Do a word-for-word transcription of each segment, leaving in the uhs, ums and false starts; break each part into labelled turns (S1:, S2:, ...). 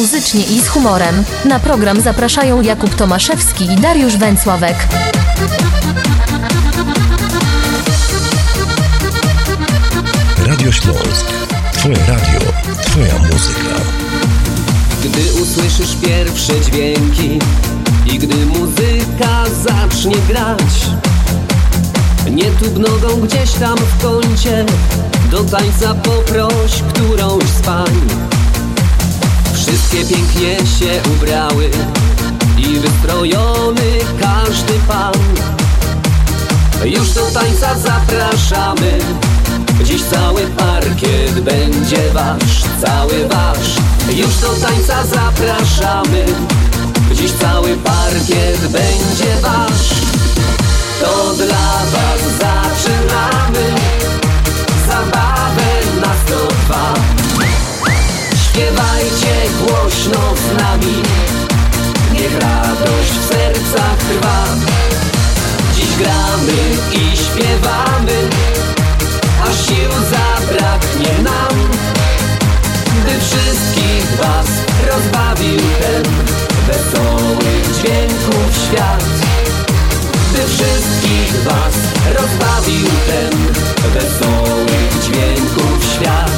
S1: Muzycznie i z humorem. Na program zapraszają Jakub Tomaszewski i Dariusz Węcławek.
S2: Radio Śląsk. Twoje radio, twoja muzyka.
S3: Gdy usłyszysz pierwsze dźwięki i gdy muzyka zacznie grać, nie tub nogą gdzieś tam w kącie, do tańca poproś którąś z pań. Wszystkie pięknie się ubrały i wystrojony każdy pan. Już do tańca zapraszamy, dziś cały parkiet będzie wasz, cały wasz. Już do tańca zapraszamy, dziś cały parkiet będzie wasz. To dla was zaczynamy, zabawę na sto dwa. Śpiewajcie głośno z nami, niech radość w sercach trwa. Dziś gramy i śpiewamy, aż sił zabraknie nam, gdy wszystkich was rozbawił ten wesołych dźwięków świat. Gdy wszystkich was rozbawił ten wesołych dźwięków świat.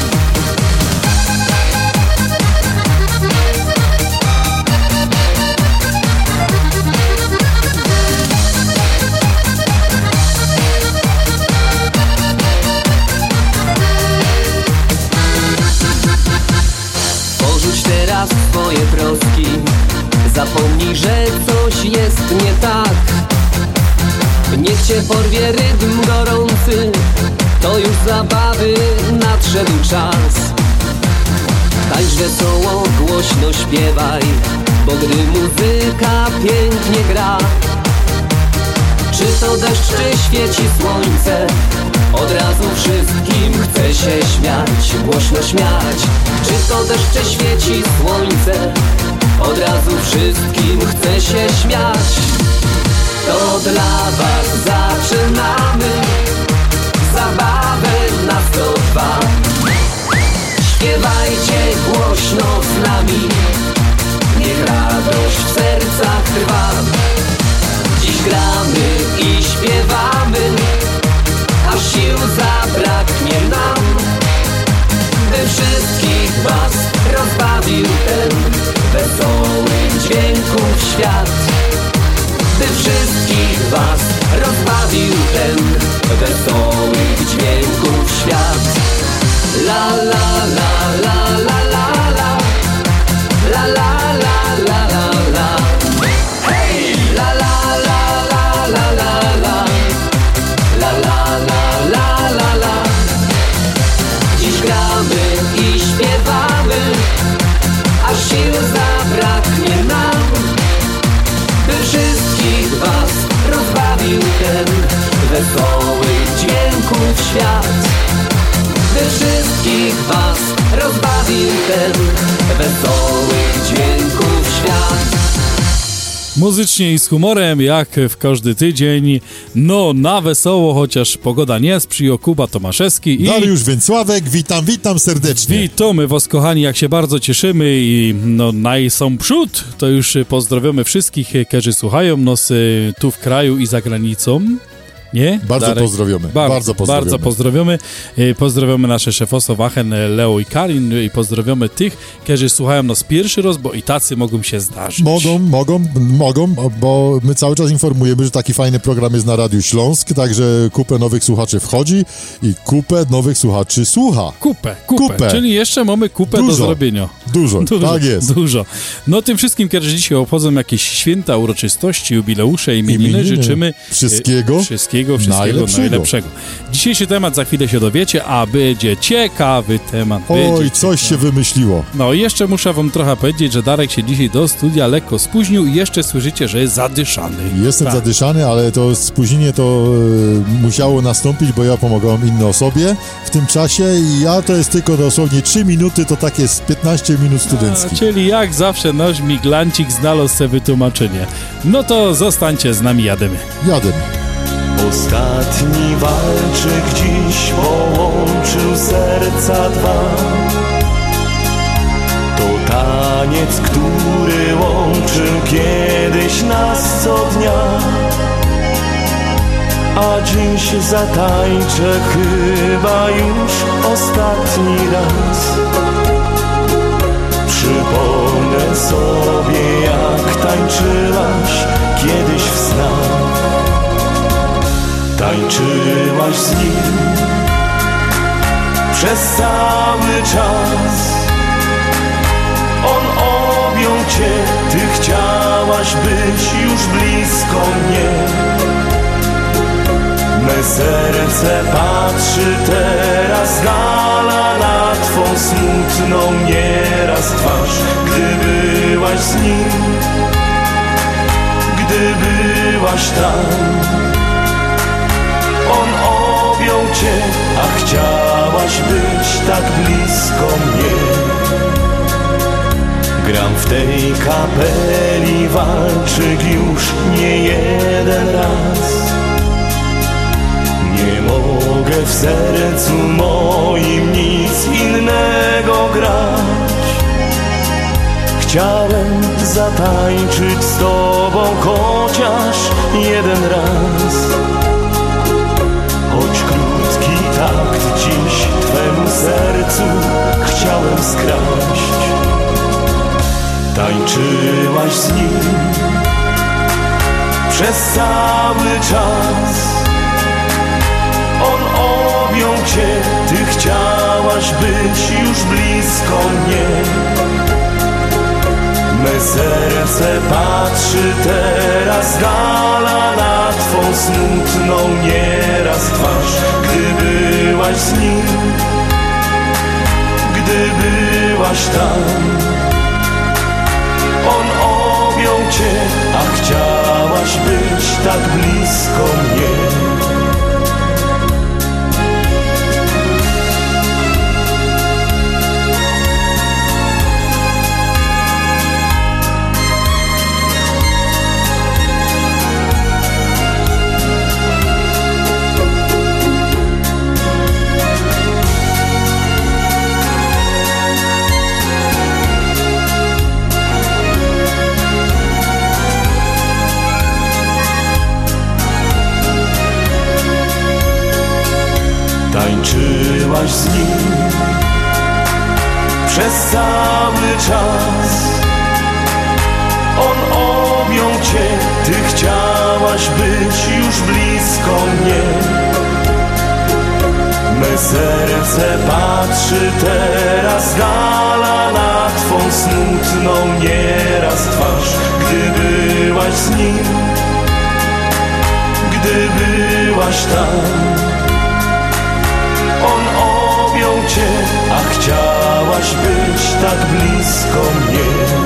S3: Porzuć teraz swoje troski, zapomnij, że coś jest nie tak. Niech cię porwie rytm gorący, to już zabawy nadszedł czas. Tańcz wesoło, głośno śpiewaj, bo gdy muzyka pięknie gra, czy to deszcz, czy świeci słońce, od razu wszystkim chce się śmiać, głośno śmiać. Czy to deszcz, czy świeci słońce, od razu wszystkim chce się śmiać. To dla was zaczynamy, zabawę na sto dwa. Śpiewajcie głośno z nami, niech radość w sercach trwa. Dziś gramy i śpiewamy, aż sił zabraknie nam, gdy wszystkich was rozbawił ten wesołych dźwięków świat. Gdy wszystkich was rozbawił ten wesołych dźwięków świat. La la la la la la la, la la la la la la. Hej! La la la la la la la, la la la la la la. Dziś gramy i śpiewamy, aż sił zabraknie nam, by wszystkich was rozbawił ten wesołych dźwięków świat. By wszystkich was rozbawił ten wesołych dźwięków świat.
S4: Muzycznie i z humorem, jak w każdy tydzień, no na wesoło, chociaż pogoda nie sprzyja. Kuba Tomaszewski i
S5: Dariusz Węcławek, witam, witam serdecznie.
S4: Witamy was, kochani, jak się bardzo cieszymy i no najsą przód, to już pozdrawiamy wszystkich, którzy słuchają nas tu w kraju i za granicą. Nie?
S5: Bardzo
S4: Darek?
S5: pozdrawiamy.
S4: Bardzo,
S5: bardzo pozdrawiamy.
S4: Bardzo pozdrawiamy. Pozdrawiamy nasze szefostwo Wachen, Leo i Karin i pozdrawiamy tych, którzy słuchają nas pierwszy raz, bo i tacy mogą się zdarzyć.
S5: Mogą, mogą, mogą, bo my cały czas informujemy, że taki fajny program jest na Radiu Śląsk, także kupę nowych słuchaczy wchodzi i kupę nowych słuchaczy słucha.
S4: Kupę, kupę,
S5: kupę.
S4: Czyli jeszcze mamy kupę
S5: Dużo.
S4: do zrobienia.
S5: Dużo, dużo, tak jest.
S4: Dużo. No tym wszystkim, którzy dzisiaj obchodzą jakieś święta, uroczystości, jubileusze, imieniny, imieniny. życzymy
S5: wszystkiego,
S4: wszystkiego Wszystkiego,
S5: najlepszego.
S4: najlepszego. Dzisiejszy temat za chwilę się dowiecie, a będzie ciekawy temat.
S5: Oj,
S4: będzie
S5: coś
S4: ciekawy.
S5: się wymyśliło.
S4: No i jeszcze muszę wam trochę powiedzieć, że Darek się dzisiaj do studia lekko spóźnił i jeszcze słyszycie, że jest zadyszany.
S5: Jestem
S4: tak.
S5: zadyszany, ale to spóźnienie to e, musiało nastąpić, bo ja pomagałem innej osobie w tym czasie i ja to jest tylko dosłownie trzy minuty, to takie z piętnaście minut studenckich.
S4: A, czyli jak zawsze nasz miglancik znalazł sobie wytłumaczenie. No to zostańcie z nami, jademy.
S5: Jademy.
S6: Ostatni walczyk dziś połączył serca dwa. To taniec, który łączył kiedyś nas co dnia, a dziś zatańczę chyba już ostatni raz. Przypomnę sobie, jak tańczyłaś kiedyś w snach. Tańczyłaś z nim przez cały czas. On objął cię, ty chciałaś być już blisko mnie. Me serce patrzy teraz z dala na twą smutną nieraz twarz. Gdy byłaś z nim, gdy byłaś tam, on objął cię, a chciałaś być tak blisko mnie. Gram w tej kapeli, walczyk już nie jeden raz. Nie mogę w sercu moim nic innego grać. Chciałem zatańczyć z tobą chociaż jeden raz. Choć krótki takt dziś twemu sercu chciałem skraść. Tańczyłaś z nim przez cały czas. On objął cię, ty chciałaś być już blisko mnie. Me serce patrzy teraz z dala na twą smutną nieraz twarz. Gdy byłaś z nim, gdy byłaś tam, on objął cię, a chciałaś być tak blisko mnie. Tańczyłaś z nim przez cały czas. On objął cię, ty chciałaś być już blisko mnie. Me serce patrzy teraz z dala na twą smutną nieraz twarz. Gdy byłaś z nim, gdy byłaś tam, on objął cię, a chciałaś być tak blisko mnie.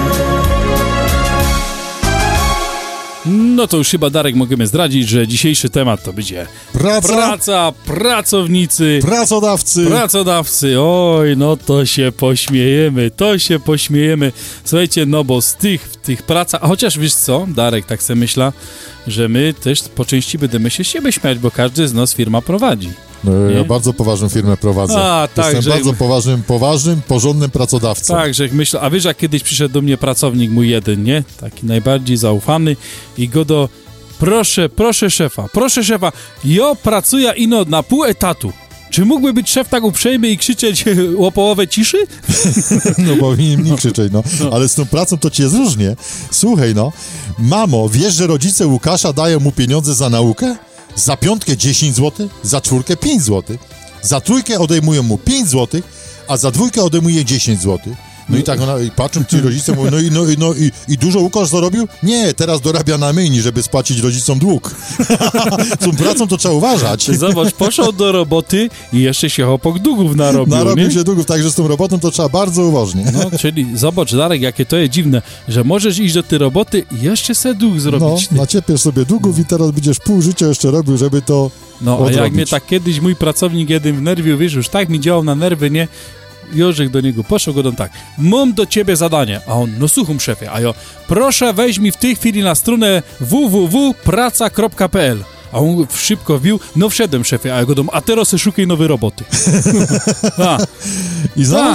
S4: No to już chyba, Darek, możemy zdradzić, że dzisiejszy temat to będzie
S5: Praca,
S4: praca, pracownicy,
S5: pracodawcy.
S4: pracodawcy. Oj, no to się pośmiejemy, to się pośmiejemy. Słuchajcie, no bo z tych, w tych pracach, a chociaż wiesz co, Darek, tak sobie myśla, że my też po części będziemy się z siebie śmiać, bo każdy z nas firma prowadzi.
S5: No, ja
S4: Nie?
S5: bardzo poważną firmę prowadzę.
S4: A, tak,
S5: Jestem
S4: że-
S5: bardzo poważnym, poważnym, porządnym pracodawcą.
S4: Tak, że myślę, a wiesz, jak kiedyś przyszedł do mnie pracownik mój jeden, nie? Taki najbardziej zaufany i go do, proszę, proszę szefa, proszę szefa, ja pracuję ino na pół etatu. Czy mógłby być szef tak uprzejmy i krzyczeć o połowę ciszy?
S5: No powinien mi krzyczeć, no. Ale z tą pracą to ci jest różnie. Słuchaj, no. Mamo, wiesz, że rodzice Łukasza dają mu pieniądze za naukę? Za piątkę dziesięć złotych, za czwórkę pięć złotych. Za trójkę odejmują mu pięć złotych, a za dwójkę odejmuje dziesięć złotych. No i tak ona, i patrzą ci rodzice, mówią, no i, no, i, no i, i dużo Łukasz zarobił? Nie, teraz dorabia na myjni, żeby spłacić rodzicom dług. Z tą pracą to trzeba uważać.
S4: Zobacz, poszedł do roboty i jeszcze się chłopak długów narobił,
S5: Narobił
S4: nie?
S5: się długów, także z tą robotą to trzeba bardzo uważnie.
S4: No, czyli zobacz, Darek, jakie to jest dziwne, że możesz iść do tej roboty i jeszcze se dług
S5: No,
S4: zrobić. ty.
S5: naciepiesz sobie długów i teraz będziesz pół życia jeszcze robił, żeby to
S4: No, a
S5: odrobić.
S4: jak mnie tak kiedyś mój pracownik jeden wnerwił, wiesz, już tak mi działał na nerwy, nie? Jorzek do niego poszedł, go on tak, mam do ciebie zadanie, a on, no słucham szefie, a ja, proszę weź mi w tej chwili na stronę w w w kropka praca kropka p l. A on szybko wbił, no wszedłem szefie, a ja go dom, a teraz szukaj nowej roboty. a,
S5: I znalazł?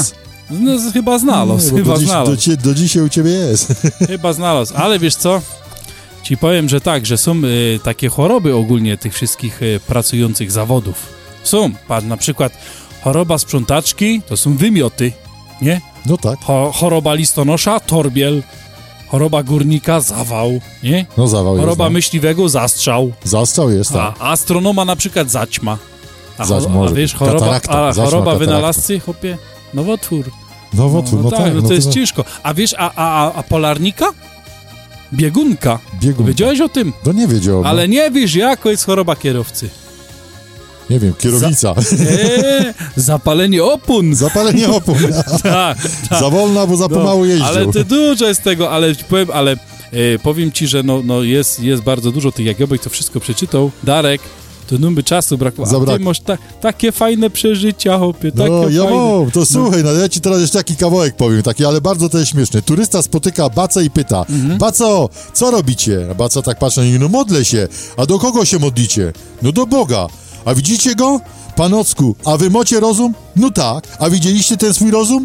S4: No z- chyba znalazł,
S5: Nie, bo
S4: chyba
S5: do, dziś, do,
S4: znalazł.
S5: cie- do dzisiaj u ciebie jest.
S4: Chyba znalazł, ale wiesz co? Ci powiem, że tak, że są y, takie choroby ogólnie tych wszystkich y, pracujących zawodów. Są, patrz, na przykład choroba sprzątaczki, to są wymioty, nie?
S5: No tak,
S4: Cho- choroba listonosza, torbiel. Choroba górnika, zawał, nie?
S5: no zawał
S4: Choroba
S5: jest.
S4: myśliwego, zastrzał.
S5: No. Zastrzał jest, tak.
S4: A astronoma na przykład zaćma. A,
S5: Zaćma
S4: cho-
S5: może
S4: a wiesz,
S5: być.
S4: choroba,
S5: Katarakta,
S4: a
S5: zaćma,
S4: choroba
S5: katarakta.
S4: wynalazcy, chłopie, nowotwór.
S5: Nowotwór, no, tak.
S4: no
S5: no
S4: to jest
S5: no,
S4: ciężko. A wiesz, a, a, a, a polarnika? Biegunka.
S5: Biegunka.
S4: Wiedziałeś o tym?
S5: To nie wiedziałem.
S4: Ale nie wiesz, jaka jest choroba kierowcy.
S5: Nie wiem, kierownica.
S4: Eee, zapalenie opon.
S5: Zapalenie opon.
S4: tak, tak.
S5: Za wolno, bo za
S4: No,
S5: pomału jeździł.
S4: ale to dużo jest tego, ale ci powiem, ale e, powiem ci, że no, no jest, jest bardzo dużo tych, jak Jobek to wszystko przeczytał. Darek, to numy czasu brakło. A
S5: Zabrak.
S4: ty masz ta, takie fajne przeżycia, chłopie, takie
S5: No, ja
S4: fajne.
S5: mam, to słuchaj, no ja ci teraz jeszcze taki kawałek powiem, taki, ale bardzo to jest śmieszny. Turysta spotyka Bacę i pyta,
S4: Mhm.
S5: Baco, co robicie? A Baca tak patrzy na niego, no modlę się. A do kogo się modlicie? No do Boga. A widzicie go? Panocku, a wy macie rozum? No tak. A widzieliście ten swój rozum?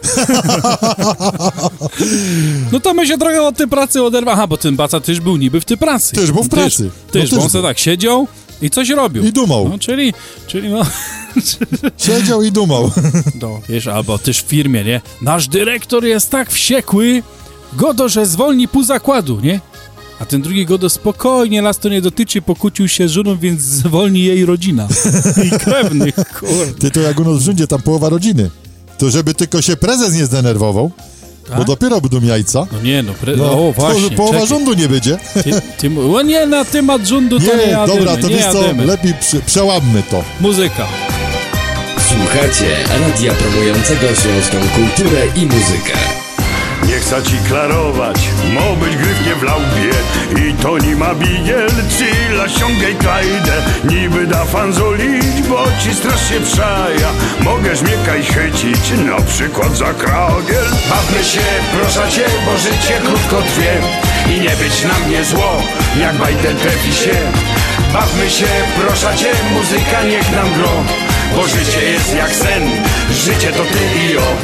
S4: No to my się trochę od tej pracy oderwa. Aha, bo ten Baca też był niby w tej pracy.
S5: Też był w pracy.
S4: Też,
S5: No
S4: też,
S5: też
S4: bo on sobie
S5: był.
S4: tak siedział i coś robił.
S5: I dumał.
S4: No, czyli, czyli no,
S5: Siedział i dumał.
S4: no, wiesz, albo też w firmie, nie? Nasz dyrektor jest tak wściekły, godo, że zwolni pół zakładu, nie? A ten drugi godo spokojnie, nas to nie dotyczy, pokłócił się z żoną, więc zwolni jej rodzina. I krewnych, kurde.
S5: Ty to jak u nas w rządzie, tam połowa rodziny. To żeby tylko się prezes nie zdenerwował, bo
S4: Tak?
S5: dopiero będą jajca.
S4: No nie, no, pre...
S5: No,
S4: o właśnie,
S5: to połowa
S4: czekaj.
S5: rządu nie będzie.
S4: Ty, ty, o nie, na temat rządu to nie,
S5: Nie,
S4: jadymy,
S5: dobra, to
S4: nie
S5: wiesz co,
S4: jadymy.
S5: lepiej prze, przełammy to.
S4: Muzyka.
S2: Słuchacie radia promującego śląską kulturę i muzykę.
S6: Nie chcę ci klarować, mo być gryfnie w laubie i to nie ma bigiel, czy la ściągaj klajdę. Niby da fanzolić, bo ci strasznie przaja. Mogę żmiekaj chycić, na przykład za kragiel. Bawmy się, proszę cię, bo życie krótko trwie i nie być na mnie zło, jak bajtel trafi się. Bawmy się, proszę cię, muzyka niech nam gro, bo życie jest jak sen, życie to ty i ja.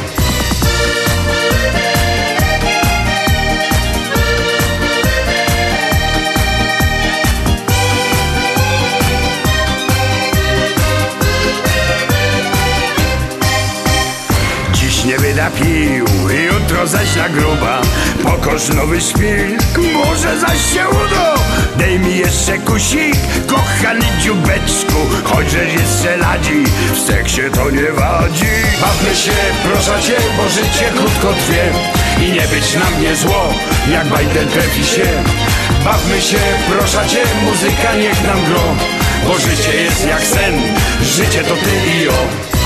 S6: Nie wyda pił, jutro zaś na gruba. Pokoż nowy szpilk, może zaś się uda. Dej mi jeszcze kusik, kochany dziubeczku, chociaż jeszcze ladzi, w seksie to nie wadzi. Bawmy się, proszę cię, bo życie krótko trwie i nie być na mnie zło, jak bajtel trafi się. Bawmy się, proszę cię, muzyka niech nam gro, bo życie jest jak sen, życie to ty i ja.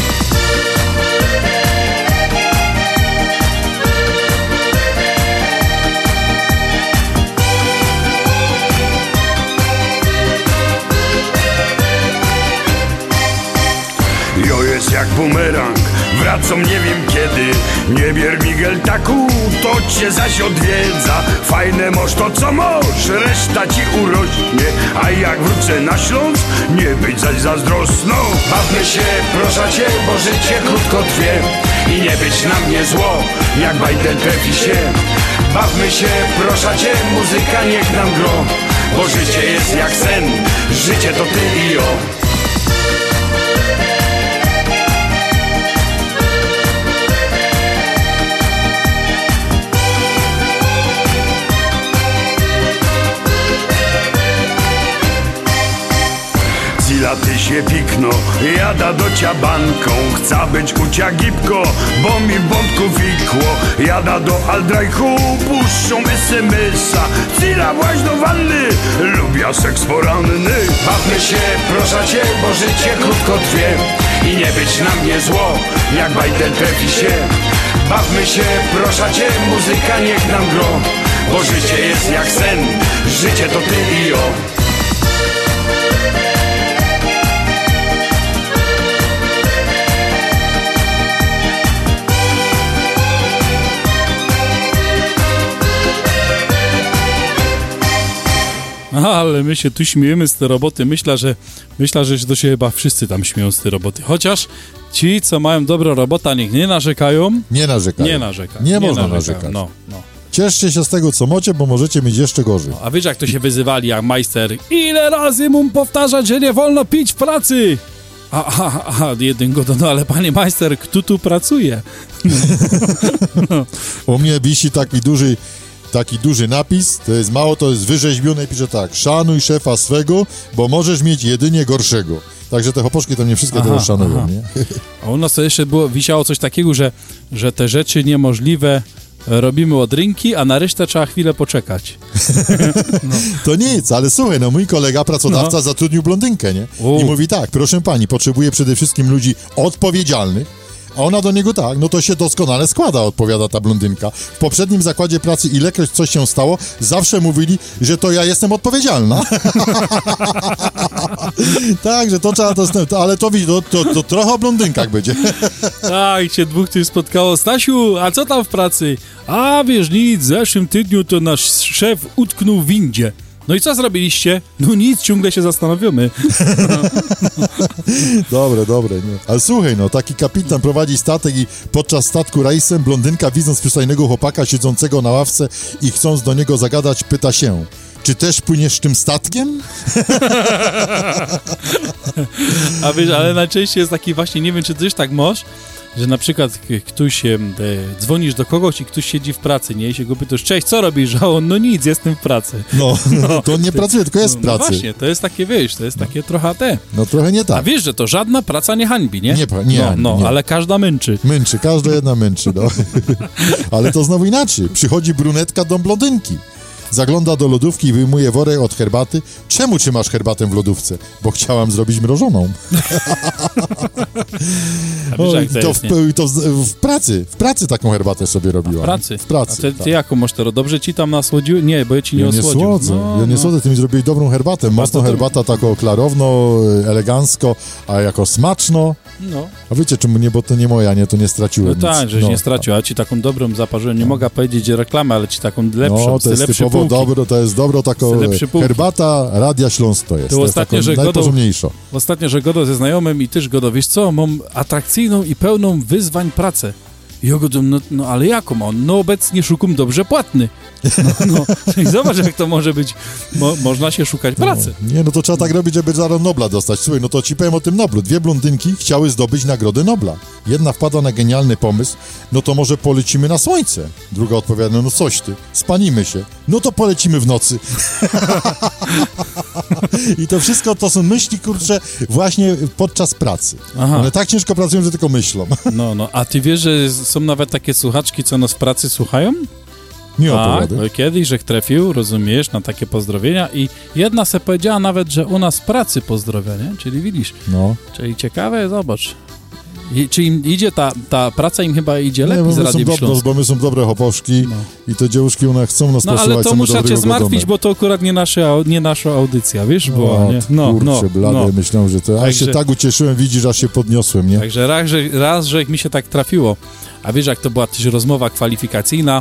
S6: Jo jest jak bumerang, wracam nie wiem kiedy. Nie bier migel taku, to cię zaś odwiedza. Fajne moż to co moż, reszta ci urośnie. A jak wrócę na Śląsk, nie być zaś zazdrosną. Bawmy się, proszę cię, bo życie krótko trwie i nie być na mnie zło, jak bajtel trafi się. Bawmy się, proszę cię, muzyka niech nam gro, bo życie jest jak sen, życie to ty i ja. Laty się pikno, jada do ciabanką. Chce być u cia gipko, bo mi w bądku wikło. Jada do Aldrajchu, puszczą es em es a. Cila właź do wanny, lubia seks poranny. Bawmy się, proszę cię, bo życie krótko trwie i nie być na mnie zło, jak bajtel trafi się. Bawmy się, proszę cię, muzyka niech nam gro, bo życie jest jak sen, życie to ty i ja.
S4: Ale my się tu śmiejemy z tej roboty. Myślę, że myślę, że to się chyba wszyscy tam śmieją z tej roboty. Chociaż ci, co mają dobrą robotę, niech nie narzekają.
S5: Nie narzekają.
S4: Nie narzekają.
S5: Nie,
S4: nie
S5: można
S4: narzekają.
S5: narzekać.
S4: No, no.
S5: Cieszcie się z tego, co macie, bo możecie mieć jeszcze gorzej.
S4: A wiesz, jak to się wyzywali, jak majster, ile razy mu powtarzać, że nie wolno pić w pracy? A, a, a jeden go, no ale panie majster, kto tu pracuje? No.
S5: U mnie wisi taki duży, taki duży napis, to jest mało, to jest wyrzeźbione i pisze tak: szanuj szefa swego, bo możesz mieć jedynie gorszego. Także te choposzki to nie wszystkie
S4: Aha,
S5: tego szanują,
S4: aha.
S5: nie?
S4: A u nas to jeszcze było, wisiało coś takiego, że, że te rzeczy niemożliwe robimy od rynki, a na resztę trzeba chwilę poczekać. No.
S5: To nic, ale słuchaj, no mój kolega, pracodawca
S4: No.
S5: zatrudnił blondynkę, nie?
S4: U.
S5: I mówi tak: proszę pani, potrzebuję przede wszystkim ludzi odpowiedzialnych. A ona do niego tak: no to się doskonale składa, odpowiada ta blondynka. W poprzednim zakładzie pracy, ilekroć coś się stało, zawsze mówili, że to ja jestem odpowiedzialna. Tak, że to trzeba, to, ale to widzi, to, to, to trochę o blondynkach będzie.
S4: Tak, się dwóch tych spotkało. Stasiu, a co tam w pracy? A wiesz nic, w zeszłym tygodniu to nasz szef utknął w windzie. No i co zrobiliście? No nic, ciągle się zastanawiamy.
S5: Dobre, dobre, nie. Ale słuchaj, no, taki kapitan prowadzi statek i podczas statku rejsem blondynka, widząc przystojnego chłopaka siedzącego na ławce i chcąc do niego zagadać, pyta się: czy też płyniesz tym statkiem?
S4: A wiesz, ale najczęściej jest taki właśnie, nie wiem, czy ty też tak masz, że na przykład k- ktoś e, dzwonisz do kogoś i ktoś siedzi w pracy, nie? I się go pytasz: cześć, co robisz? A on: no nic, jestem w pracy.
S5: No, no to on nie pracuje, tylko jest w
S4: No, no
S5: pracy.
S4: właśnie, to jest takie, wiesz, to jest takie trochę te.
S5: No trochę nie
S4: A
S5: tak.
S4: wiesz, że to żadna praca nie hańbi, nie?
S5: Nie, nie
S4: No,
S5: hańbi,
S4: no
S5: nie.
S4: ale każda męczy.
S5: Męczy, każda jedna męczy, no. Ale to znowu inaczej. Przychodzi brunetka do blondynki. Zagląda do lodówki i wyjmuje worek od herbaty. Czemu trzymasz herbatę w lodówce? Bo chciałam zrobić mrożoną.
S4: A wiesz,
S5: O,
S4: jak
S5: i
S4: to
S5: to,
S4: jest,
S5: w,
S4: nie?
S5: i to w, w pracy, w pracy taką herbatę sobie robiła.
S4: W pracy?
S5: W pracy,
S4: A ty,
S5: tak.
S4: ty jaką masz teraz? Dobrze ci tam nasłodziły? Nie, bo ja ci nie
S5: Ja nie
S4: osłodził.
S5: słodzę,
S4: No,
S5: ja nie
S4: no.
S5: słodzę, ty mi zrobiłeś dobrą herbatę. Mocno
S4: to-
S5: herbata taką klarowno, elegancko, a jako smaczno.
S4: No,
S5: A wiecie czemu nie, bo to nie moja, nie, to nie straciłem
S4: no
S5: nic.
S4: tak, żeś nie stracił, a ci taką dobrą zaparzyłem. Nie mogę powiedzieć reklamę, ale ci taką lepszą,
S5: No,
S4: z
S5: to jest
S4: lepszej
S5: typowo
S4: półki.
S5: dobro, to jest dobro taką
S4: Z lepszej półki.
S5: herbata Radia Śląsk to jest.
S4: To
S5: To jest
S4: ostatnio,
S5: taką
S4: że godą-
S5: najporządniejsza.
S4: Ostatnio, że godo ze znajomym i też godo, wiesz co, mam atrakcyjną i pełną wyzwań pracę. I ja godo, no, no ale jaką on? No obecnie szukam dobrze płatny. No, no. I zobacz, jak to może być. Mo, można się szukać pracy.
S5: No, nie, no to trzeba tak robić, żeby zaraz Nobla dostać. Słuchaj, no to ci powiem o tym Noblu. Dwie blondynki chciały zdobyć nagrodę Nobla. Jedna wpada na genialny pomysł: no to może polecimy na słońce. Druga odpowiada: no coś ty, spanimy się. No to polecimy w nocy. I to wszystko to są myśli, kurczę, właśnie podczas pracy.
S4: Aha.
S5: One tak ciężko pracują, że tylko myślą.
S4: No, no. A ty wiesz, że są nawet takie słuchaczki, co nas w pracy słuchają?
S5: Nie
S4: Tak,
S5: opowiadaj.
S4: no kiedyś, że trafił, rozumiesz, na takie pozdrowienia i jedna se powiedziała nawet, że u nas w pracy pozdrowia, nie? Czyli widzisz,
S5: No.
S4: czyli ciekawe, zobacz. I, czy im idzie ta, ta praca im chyba idzie
S5: Nie,
S4: lepiej
S5: bo
S4: z
S5: my, są
S4: Radiem
S5: dob- no,
S4: Śląskim.
S5: bo my są dobre choposzki
S4: No.
S5: i te dziewuszki one chcą nas
S4: No
S5: posłuchać.
S4: ale to
S5: co my
S4: muszę cię
S5: dobrego
S4: zmartwić,
S5: gadamy.
S4: bo to akurat nie, nasze, au- nie nasza audycja, wiesz, była,
S5: O,
S4: nie?
S5: no, kurczę, blade,
S4: no.
S5: myślałem, że to... A
S4: Także-
S5: się tak ucieszyłem, widzisz, aż się podniosłem, nie?
S4: Także raz że, raz, że mi się tak trafiło. A wiesz, jak to była też rozmowa kwalifikacyjna,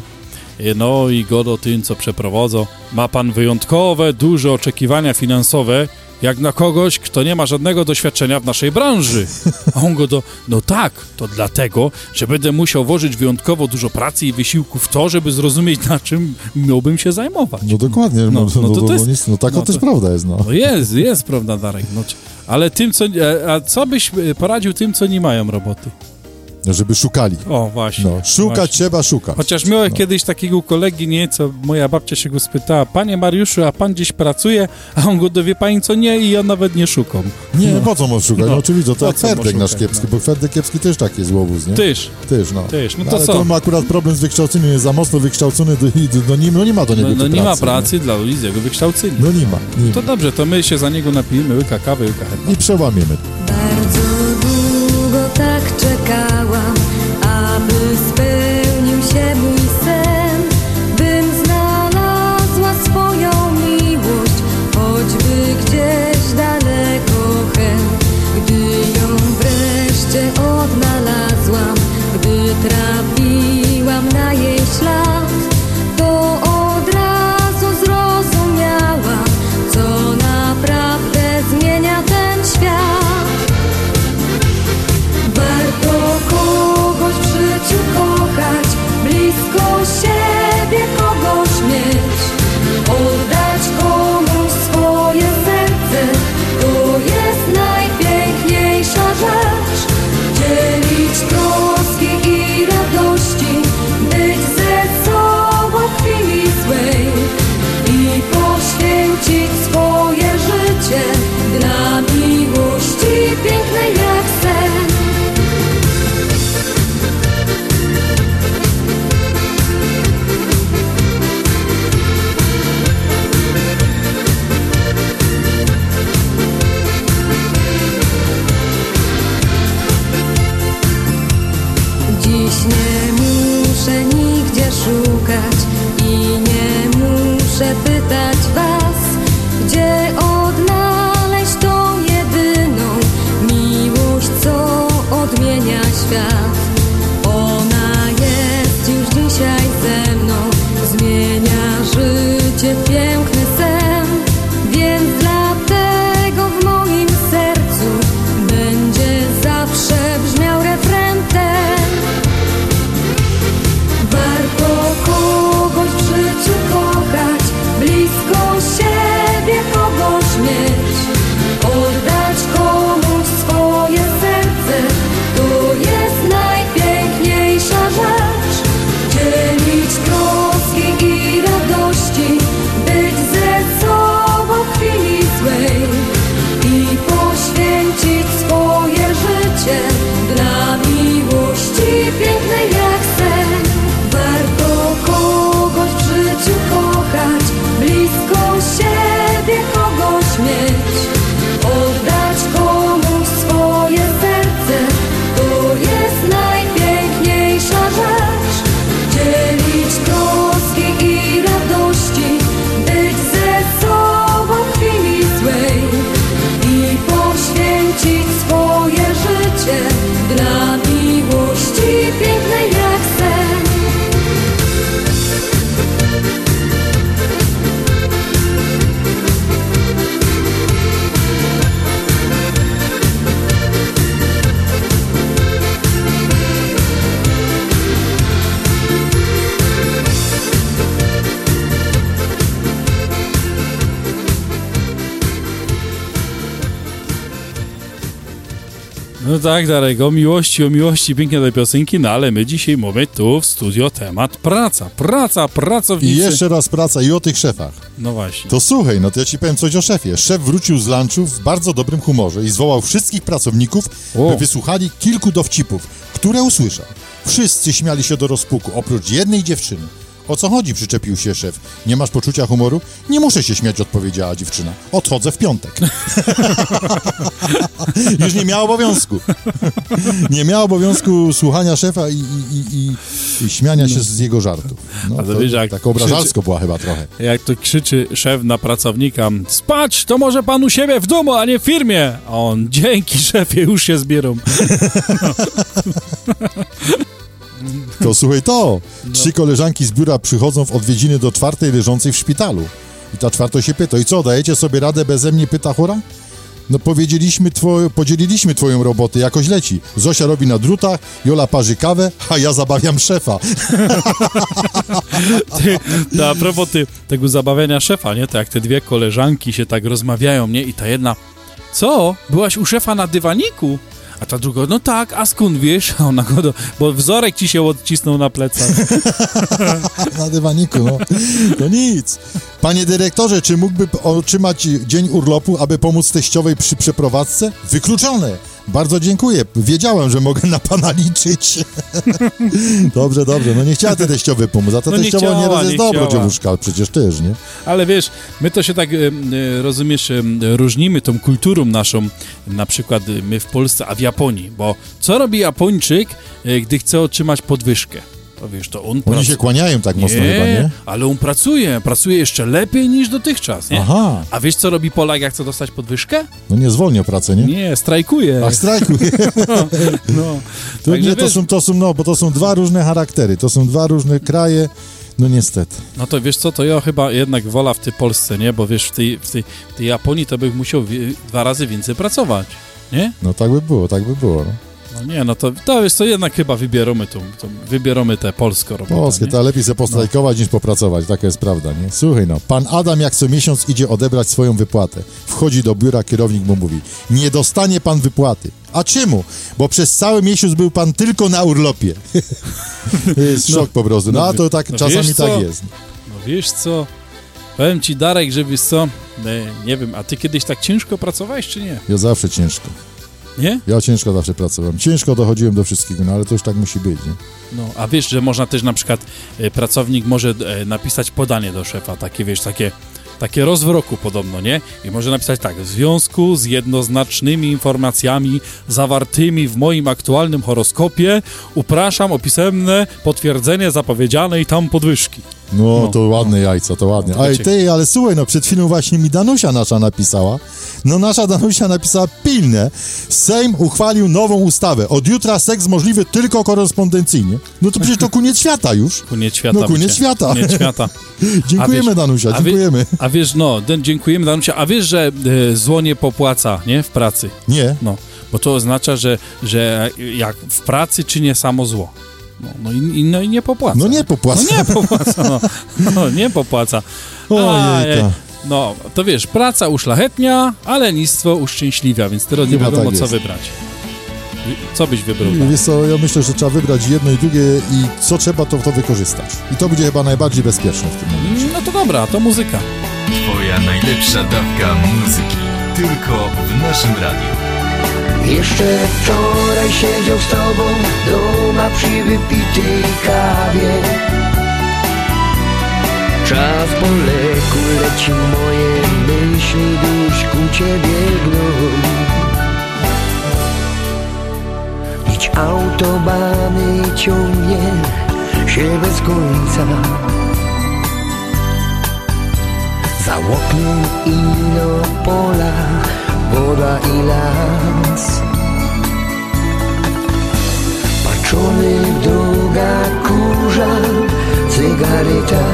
S4: no i go do tym, co przeprowadzą. Ma pan wyjątkowe, duże oczekiwania finansowe, jak na kogoś, kto nie ma żadnego doświadczenia w naszej branży. A on go do, no tak, to dlatego, że będę musiał włożyć wyjątkowo dużo pracy i wysiłku w to, żeby zrozumieć, na czym miałbym się zajmować.
S5: No dokładnie, no,
S4: No,
S5: no,
S4: no
S5: no,
S4: to
S5: no,
S4: to jest-
S5: nic, no taka
S4: no
S5: to jest
S4: to-
S5: prawda jest, no.
S4: No jest, jest, prawda, Darek. No, czy- ale tym, co, e, a co byś e, poradził tym, co nie mają roboty?
S5: No, żeby szukali.
S4: O, właśnie.
S5: No, szukać
S4: właśnie.
S5: trzeba szukać.
S4: Chociaż miałem
S5: No.
S4: kiedyś takiego kolegi, nie, co moja babcia się go spytała: panie Mariuszu, a pan gdzieś pracuje? A on go dowie, pani co, nie, i ja nawet nie szukam.
S5: Nie, po co możesz szukać? No,
S4: No,
S5: oczywiście, to
S4: po
S5: jak
S4: co
S5: Ferdek
S4: masz
S5: nasz
S4: szukać,
S5: kiepski,
S4: no.
S5: bo Ferdek kiepski też taki jest łobuz, nie?
S4: Tyż,
S5: Tyż, no.
S4: tyż, no
S5: No,
S4: to
S5: ale
S4: co?
S5: to ma akurat problem z wykształceniem, jest za mocno wykształcony, do, i do, no, nie, no nie ma do niego
S4: No,
S5: tu
S4: no nie ma
S5: pracy,
S4: pracy dla ludzi z jego wykształcenia.
S5: No nie ma, nie ma.
S4: To dobrze, to my się za niego napijemy, łyka kawy, łyka herbaty.
S5: I przełamiemy.
S7: Bardzo długo tak czekałam, aby spełnił się mój sen, bym znalazła swoją miłość, choćby gdzieś daleko hen. Gdy ją wreszcie odnalazłam, gdy trafiłam na jej ślad, to od razu zrozumiałam, co naprawdę zmienia ten świat. Bardzo szukać i nie muszę pytać was, gdzie odnaleźć tą jedyną miłość, co odmienia świat. Ona jest już dzisiaj ze mną, zmienia życie w piękny sen, więc dlatego w moim sercu będzie zawsze brzmiał refren ten. Warto kogoś w życiu kochać, blisko siebie kogoś mieć, oddać komuś swoje serce, to jest najpiękniejsza rzecz. Dzielić troski i radości, być ze sobą w chwili złej i poświęcić swoje życie dla miłości pięknej jak sen. Warto kogoś w życiu kochać, blisko siebie kogoś mieć, oddać komuś swoje serce, to jest najpiękniejsza rzecz. Dzielić troski i radości, być ze sobą w chwili złej i poświęcić swoje życie dla miłości pięknej jak sen.
S4: No tak, Darek, o miłości, o miłości, pięknie te piosenki, no ale my dzisiaj mamy tu w studio temat praca, praca, pracownicy.
S5: I jeszcze raz praca i o tych szefach.
S4: No właśnie.
S5: To słuchaj, no to ja ci powiem coś o szefie. Szef wrócił z lunchu w bardzo dobrym humorze i zwołał wszystkich pracowników,
S4: O.
S5: by wysłuchali kilku dowcipów, które usłyszał. Wszyscy śmiali się do rozpuku, oprócz jednej dziewczyny. O co chodzi? Przyczepił się szef. Nie masz poczucia humoru? Nie muszę się śmiać, odpowiedziała dziewczyna. Odchodzę w piątek. Już nie miała obowiązku. Nie miała obowiązku słuchania szefa i, i, i, i śmiania się z jego żartów. No,
S4: A to
S5: to
S4: wiesz, jak
S5: tak obrażalsko
S4: krzyczy-
S5: była chyba trochę.
S4: Jak to krzyczy szef na pracownika, spać, to może pan u siebie w domu, a nie w firmie. A on, dzięki szefie, już się zbieram.
S5: To słuchaj to. Trzy koleżanki z biura przychodzą w odwiedziny do czwartej leżącej w szpitalu. I ta czwarta się pyta, i co, dajecie sobie radę beze mnie, pyta chora? No powiedzieliśmy twoje, podzieliliśmy twoją robotę, jakoś leci. Zosia robi na drutach, Jola parzy kawę, a ja zabawiam szefa.
S4: Ty, to a propos ty, tego zabawiania szefa, nie? To jak te dwie koleżanki się tak rozmawiają, nie? I ta jedna, co? Byłaś u szefa na dywaniku? A ta druga, no tak, a skąd wiesz? A ona go, do, bo wzorek ci się odcisnął na plecach.
S5: Na dywaniku, no. To nic. Panie dyrektorze, czy mógłby p- otrzymać dzień urlopu, aby pomóc teściowej przy przeprowadzce? Wykluczone. Bardzo dziękuję. Wiedziałem, że mogę na pana liczyć. Dobrze, dobrze. No nie chciała te teściowy pomóc, a ta
S4: No nie
S5: teściowa
S4: chciała,
S5: nieraz jest
S4: nie
S5: dobro,
S4: chciała.
S5: dziewuszka, przecież też, nie?
S4: Ale wiesz, my to się tak, e, e, rozumiesz, e, różnimy tą kulturą naszą, na przykład e, my w Polsce, a w Japonii, bo co robi Japończyk, e, gdy chce otrzymać podwyżkę? To wiesz, to on
S5: Oni się kłaniają tak mocno
S4: nie,
S5: chyba, nie?
S4: ale on pracuje, pracuje jeszcze lepiej niż dotychczas, nie?
S5: Aha.
S4: A wiesz, co robi Polak, jak chce dostać podwyżkę?
S5: No nie zwolni o pracę, nie?
S4: Nie, strajkuje.
S5: Ach, strajkuje.
S4: No.
S5: To,
S4: Także
S5: nie, to,
S4: wiesz,
S5: są, to są, no, bo to są dwa różne charaktery, to są dwa różne kraje, no niestety.
S4: no to wiesz co, to ja chyba jednak wola w tej Polsce, nie? Bo wiesz, w tej, w tej, w tej Japonii to bych musiał wie, dwa razy więcej pracować, nie?
S5: No tak by było, tak by było, no.
S4: No nie, no to, to wiesz co, jednak chyba wybieramy tą, tą wybieramy tę polską robotę.
S5: Polskie,
S4: nie?
S5: to lepiej sobie postrajkować niż popracować, taka jest prawda, nie? Słuchaj no, pan Adam jak co miesiąc idzie odebrać swoją wypłatę. Wchodzi do biura, kierownik mu mówi, nie dostanie pan wypłaty. A czemu? Bo przez cały miesiąc był pan tylko na urlopie. To jest
S4: No,
S5: szok po prostu, no,
S4: no
S5: a to tak
S4: no
S5: czasami
S4: wiesz co?
S5: tak jest.
S4: No wiesz co, powiem ci Darek, że wiesz co, nie, nie wiem, a ty kiedyś tak ciężko pracowałeś, czy nie?
S5: Ja zawsze ciężko.
S4: Nie?
S5: Ja ciężko zawsze pracowałem. Ciężko dochodziłem do wszystkiego, no ale to już tak musi być, nie?
S4: No, a wiesz, że można też na przykład e, pracownik może e, napisać podanie do szefa, takie wiesz, takie takie rozwroku podobno, nie? I może napisać tak, w związku z jednoznacznymi informacjami zawartymi w moim aktualnym horoskopie upraszam o pisemne potwierdzenie zapowiedzianej tam podwyżki.
S5: No,
S4: No,
S5: to ładne jajco, to ładnie.
S4: No,
S5: Ej,
S4: to
S5: ty, ale słuchaj, no przed chwilą właśnie mi Danusia nasza napisała. No nasza Danusia napisała pilne. Sejm uchwalił nową ustawę. Od jutra seks możliwy tylko korespondencyjnie. No to przecież to koniec świata już.
S4: Koniec świata.
S5: No koniec
S4: bycie.
S5: świata.
S4: Koniec świata.
S5: Dziękujemy,
S4: wiesz,
S5: Danusia,
S4: a wie-
S5: dziękujemy.
S4: A wiesz, no, den, dziękujemy Danusia, a wiesz, że e, zło nie popłaca, nie? W pracy.
S5: Nie.
S4: No, bo to oznacza, że, że jak w pracy czynię samo zło. No, no, i, i, no i nie popłaca.
S5: No nie popłaca.
S4: No nie popłaca, no. no nie popłaca.
S5: Ojejka.
S4: No, to wiesz, praca uszlachetnia, a lenistwo uszczęśliwia, więc teraz nie
S5: Chyba
S4: wiadomo,
S5: tak
S4: co
S5: jest.
S4: wybrać. Co byś wybrał?
S5: Wiesz co, ja myślę, że trzeba wybrać jedno i drugie i co trzeba, to to wykorzystać. I to będzie chyba najbardziej bezpieczne w tym momencie.
S4: No to dobra, to muzyka.
S8: Twoja najlepsza dawka muzyki. Tylko w naszym radiu.
S3: Jeszcze wczoraj siedział z tobą doma przy wypitej kawie. Czas poleku, leci moje myśli, duś ku ciebie gną. Idź autobany ciągnie się bez końca. Za oknem ino pola, woda i las. Patrzony droga kurza, cygareta.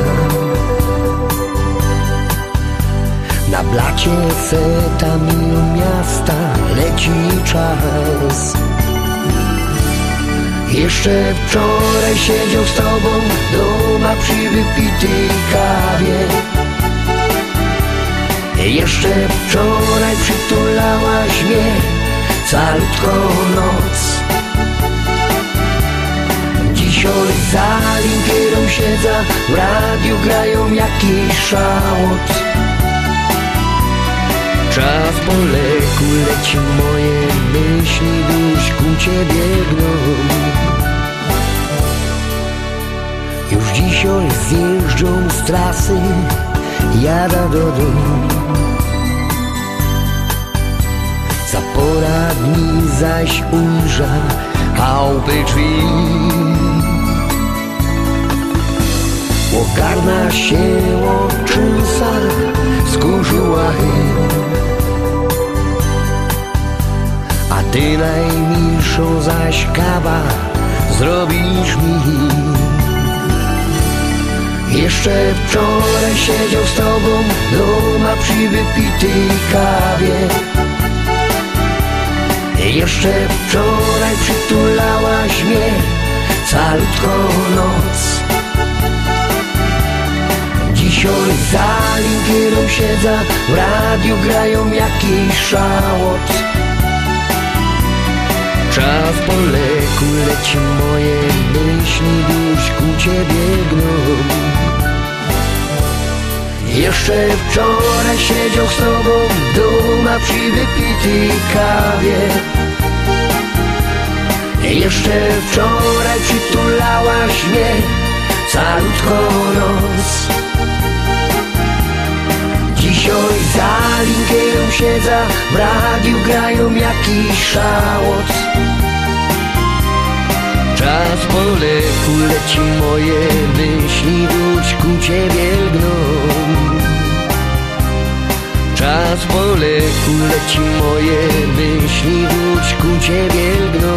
S3: Na blacie seta mimo miasta leci czas. Jeszcze wczoraj siedział z tobą doma przy wypitej kawie. Jeszcze wczoraj przytulałaś mnie calutką noc. Dzisiaj za linkierą siedzę, w radiu grają jakiś szałot. Czas poleku, leci moje myśli, duś ku ciebie gną. Już dzisiaj zjeżdżą z trasy, jadę do domu. Za pora dni zaś ujrzę chałupy drzwi. Ogarna się oczysa, skurzyła a ty najmilszą zaś kawa zrobisz mi. Jeszcze wczoraj siedział z tobą doma przy wypitej kawie. Jeszcze wczoraj przytulałaś mnie calutką noc. Dzisiaj za linkierą siedzę, w radiu grają jakiś szałot. Czas poleku, leci moje myśli, duś ku ciebie gną. Jeszcze wczoraj siedział z tobą doma przy wypitej kawie. Jeszcze wczoraj przytulałaś mnie calutką noc. Dzisiaj za linkierą siedzę, w radiu grają jakiś szałot. Czas poleku, leci moje myśli, duś ku ciebie gną. Czas poleku, leci moje myśli, duś ku ciebie gną.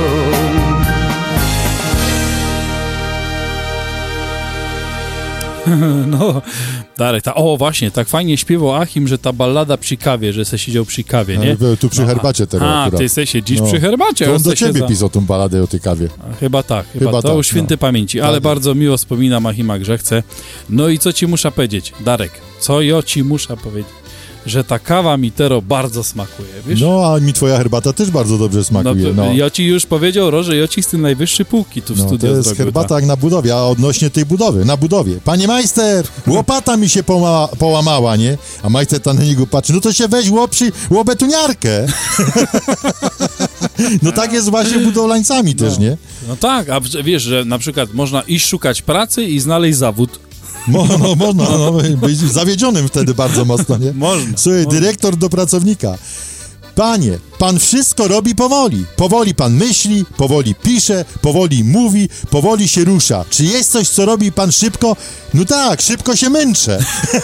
S4: No, Darek, ta, o właśnie, tak fajnie śpiewał Achim, że ta ballada przy kawie, że se siedział przy kawie, nie?
S5: Ale był tu przy herbacie teraz
S4: A,
S5: akurat.
S4: ty se siedzisz
S5: No.
S4: przy herbacie.
S5: To on
S4: on
S5: do
S4: se
S5: ciebie
S4: siedza.
S5: pisał tą baladę o tej kawie.
S4: A, Chyba tak, chyba,
S5: Chyba
S4: to
S5: tak,
S4: już świętej
S5: no.
S4: pamięci, ale
S5: Tak.
S4: bardzo miło wspominam Achima Grzechce. No i co ci muszę powiedzieć, Darek, co ja ci muszę powiedzieć, że ta kawa mi tero bardzo smakuje, wiesz?
S5: No, a mi twoja herbata też bardzo dobrze smakuje.
S4: No,
S5: No,
S4: ja ci już powiedział, Ro, że ja ci z tym najwyższej półki tu w
S5: no to
S4: studiu
S5: jest
S4: zrobił.
S5: herbata
S4: tak.
S5: jak na budowie, a odnośnie tej budowy, na budowie. Panie majster, łopata mi się połama, połamała, nie? A majster tam na niego patrzy, no to się weź łoprzy, łobetuniarkę. No tak jest właśnie budowlańcami też, nie?
S4: No tak, a w- wiesz, że na przykład można iść szukać pracy i znaleźć zawód.
S5: Mo, no, można no, być zawiedzionym wtedy bardzo mocno, nie?
S4: Można.
S5: Słuchaj,
S4: można.
S5: dyrektor do pracownika. Panie, pan wszystko robi powoli. Powoli pan myśli, powoli pisze, powoli mówi, powoli się rusza. Czy jest coś, co robi pan szybko? No tak, szybko się męczę.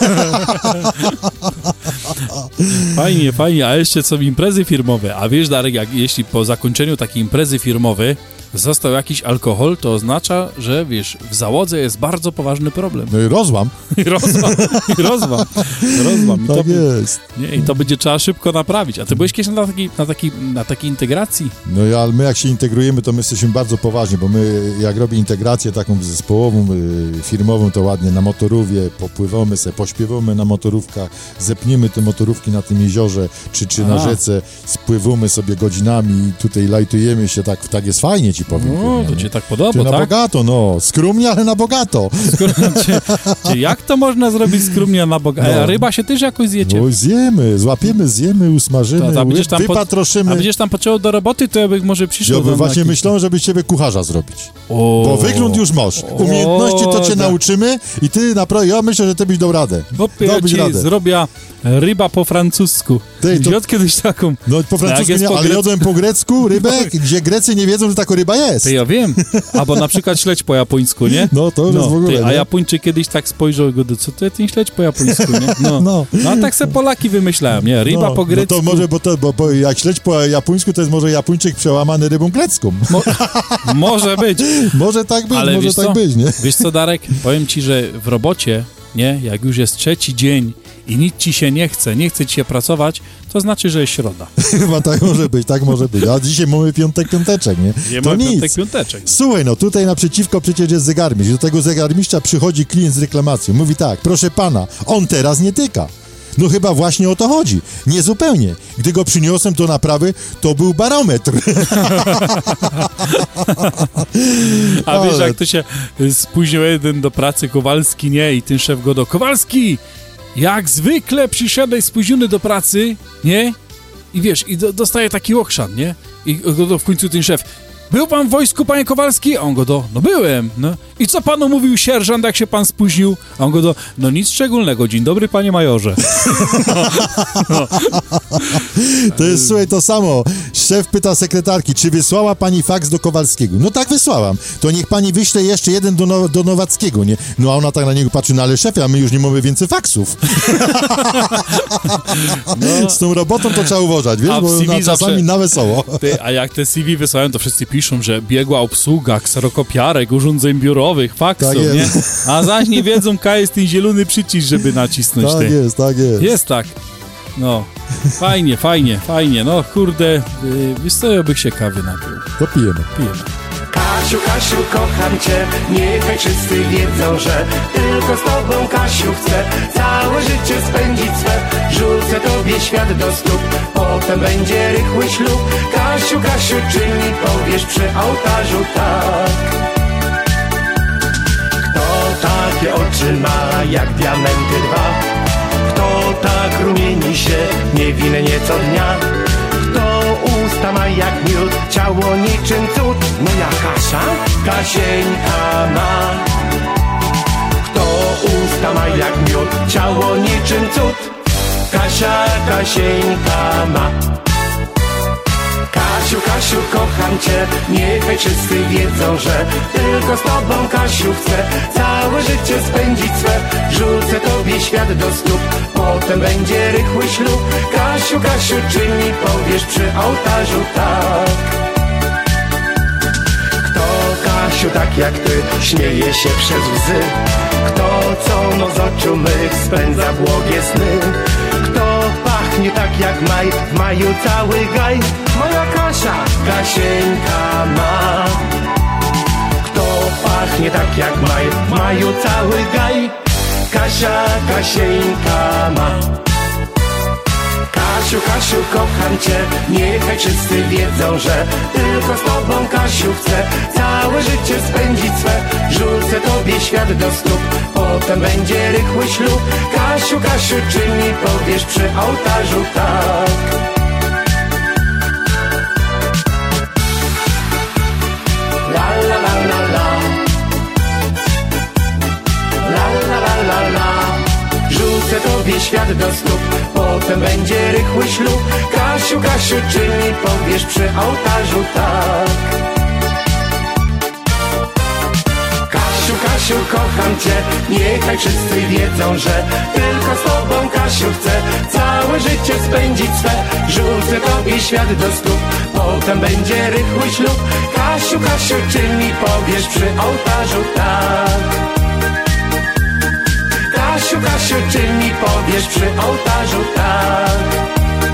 S4: Fajnie, fajnie, a jeszcze są imprezy firmowe. A wiesz, Darek, jak, jeśli po zakończeniu takiej imprezy firmowej został jakiś alkohol, to oznacza, że wiesz, w załodze jest bardzo poważny problem.
S5: No i rozłam.
S4: I rozłam, i rozłam, rozłam. I
S5: Tak
S4: to,
S5: jest.
S4: nie, I to będzie trzeba szybko naprawić. A ty byłeś kiedyś na takiej, na takiej, na takiej integracji?
S5: No i ale my jak się integrujemy, to my jesteśmy bardzo poważni, bo my jak robię integrację taką zespołową, y, firmową, to ładnie na motorówie popływamy se, pośpiewamy na motorówkach, zepniemy te motorówki na tym jeziorze, czy, czy na
S4: A.
S5: rzece, spływamy sobie godzinami i tutaj lajtujemy się, tak, tak jest fajnie, ci powiem.
S4: No,
S5: kurwa,
S4: to
S5: nie?
S4: cię tak
S5: Ty
S4: podoba,
S5: na
S4: tak?
S5: bogato, no, skromnie, ale na bogato.
S4: czy, czy jak to można zrobić skromnie na bogato?
S5: No.
S4: A ryba się też jakoś zjecie?
S5: No zjemy, złapiemy, zjemy, usmażymy,
S4: To- to będziesz tam po-
S5: wypatroszymy.
S4: A będziesz tam potrzebował do roboty, to ja bym może przyszedł.
S5: Ja bym
S4: tam
S5: właśnie
S4: na
S5: myślałem, żeby ciebie kucharza zrobić.
S4: O,
S5: Bo wygląd już masz. Umiejętności to cię
S4: tak.
S5: nauczymy i ty naprawdę, ja myślę, że ty byś dał radę.
S4: Chłopie, ja
S5: Dałbyś
S4: ci
S5: radę.
S4: zrobię ryba po francusku.
S5: Ty, to-
S4: Jadł kiedyś taką.
S5: No po francusku
S4: jest
S5: nie,
S4: po
S5: ale
S4: grec-
S5: jadłem po grecku rybę, gdzie Grecy nie wiedzą, że taka ryba jest.
S4: Ty, ja wiem. Albo na przykład śledź po japońsku, nie?
S5: No to już jest w ogóle,
S4: ty, a
S5: nie?
S4: Japończyk kiedyś tak spojrzał go, co ty ten śledź po japońsku, nie? No,
S5: No.
S4: no. a tak se Polaki wymyślałem, nie? Ryba
S5: no,
S4: po grecku.
S5: No to może, bo, to, bo, bo jak śledź po japońsku, to jest może Japończyk przełamany rybą grecką.
S4: Mo- może być.
S5: Może tak być,
S4: Ale
S5: może
S4: wiesz
S5: tak
S4: co?
S5: być, nie?
S4: Wiesz co, Darek? Powiem ci, że w robocie, nie? Jak już jest trzeci dzień i nic ci się nie chce, nie chce ci się pracować, to znaczy, że jest środa.
S5: Chyba tak może być, tak może być. A dzisiaj mamy piątek, piąteczek, nie?
S4: Nie
S5: to
S4: ma
S5: nic.
S4: piątek, piąteczek.
S5: Słuchaj, no tutaj naprzeciwko przecież jest zegarmistrz. Do tego zegarmistrza przychodzi klient z reklamacją. Mówi tak, proszę pana, on teraz nie tyka. No chyba właśnie o to chodzi. Nie zupełnie. Gdy go przyniosłem do naprawy, to był barometr.
S4: A wiesz,
S5: Ale-
S4: jak to się y, spóźnił jeden do pracy, Kowalski, nie? I ten szef go do... Kowalski! Jak zwykle przyszedłeś spóźniony do pracy, nie? I wiesz, i do, dostaje taki okrzan, nie? I go do, w końcu ten szef... Był pan w wojsku, panie Kowalski? A on go do... No byłem, no. I co panu mówił sierżant, jak się pan spóźnił? A on go do... No nic szczególnego, dzień dobry, panie majorze.
S5: To jest, słuchaj, to samo. Szef pyta sekretarki, czy wysłała pani faks do Kowalskiego? No tak, wysłałam. To niech pani wyśle jeszcze jeden do, no, do Nowackiego, nie? No a ona tak na niego patrzy, no ale szefie, a my już nie mamy więcej faksów.
S4: No.
S5: Z tą robotą to trzeba uważać, wiesz,
S4: A w
S5: bo
S4: C V
S5: na, czasami
S4: zawsze-
S5: na wesoło.
S4: Ty, a jak te C V wysłałem, to wszyscy piszą, że biegła obsługa kserokopiarek, urządzeń biurowych, faksów,
S5: Tak
S4: nie?
S5: jest.
S4: A zaś nie wiedzą, kaj jest ten zielony przycisk, żeby nacisnąć
S5: Tak
S4: te.
S5: jest, tak jest.
S4: Jest tak. No. Fajnie, fajnie, fajnie. No kurde, yy, wiesz co, ja bych się kawy napił.
S5: To pijemy.
S4: Pijemy.
S9: Kasiu, Kasiu, kocham cię, niechaj wszyscy wiedzą, że tylko z tobą, Kasiu, chcę całe życie spędzić swe. Rzucę tobie świat do stóp, potem będzie rychły ślub. Kasiu, Kasiu, czy mi powiesz przy ołtarzu tak? Kto takie oczy ma jak diamenty dwa? Kto tak rumieni się niewinnie co dnia? Kto usta ma jak miód, ciało niczym cud? Moja Kasia? Kasieńka ma. Kto usta ma jak miód, ciało niczym cud? Kasia, Kasieńka ma. Kasiu, Kasiu, kocham cię, niechaj wszyscy wiedzą, że tylko z tobą, Kasiu, chcę całe życie spędzić swe. Rzucę tobie świat do stóp, potem będzie rychły ślub. Kasiu, Kasiu, czy mi powiesz przy ołtarzu tak? Kto, Kasiu, tak jak ty, śmieje się przez łzy? Kto co noc z oczu mych spędza błogie sny? Kto pachnie tak jak maj, w maju cały gaj? Moja Kasia, Kasieńka ma. Kto pachnie tak jak maj, w maju cały gaj? Kasia, Kasieńka ma. Kasiu, Kasiu, kocham cię, niechaj wszyscy wiedzą, że tylko z tobą, Kasiu, chcę całe życie spędzić swe. Rzucę tobie świat do stóp, potem będzie rychły ślub. Kasiu, Kasiu, czy mi powiesz przy ołtarzu tak? La la la la la. La la la tobie świat do stóp. Potem będzie rychły ślub. Kasiu, Kasiu, czy mi powiesz przy ołtarzu tak? Kasiu, Kasiu, kocham cię, niechaj wszyscy wiedzą, że tylko z tobą, Kasiu, chcę całe życie spędzić swe. Rzucę tobie świat do stóp, potem będzie rychły ślub. Kasiu, Kasiu, czy mi powiesz przy ołtarzu tak? Kasiu, Kasiu, czy mi powiesz przy ołtarzu tak?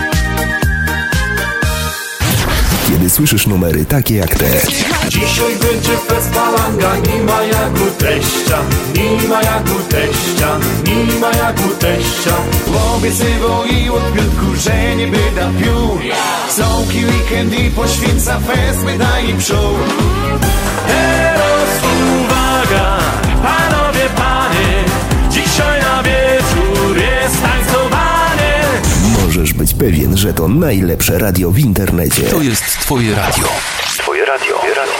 S10: Kiedy słyszysz numery takie jak te.
S11: Dzisiaj będzie fest Palanga, nie ma jak u teścia, nie ma jak u teścia, nie ma jak u teścia. Obiecywał i od piątku, że nie byda pił. Całki weekend i poświęca fest, by daj im show. Teraz uwaga, panowie, panie, dzisiaj na wieczór jest tańcowanie.
S10: Możesz być pewien, że to najlepsze radio w internecie.
S8: To jest twoje radio.
S10: Twoje radio. Twoje radio.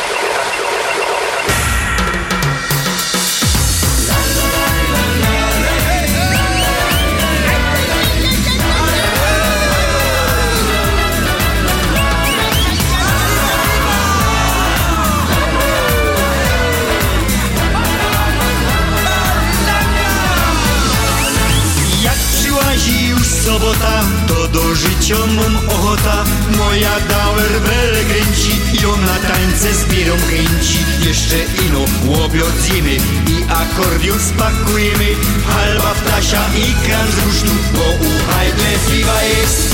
S12: Sobota, to do życia mam ochota. Moja dauer wele kręci i ona tańce z bierą chęci. Jeszcze ino łobiot zimy i akordion spakujemy. Halba ptasia i kran z rusztu, bo u hajdle piwa jest.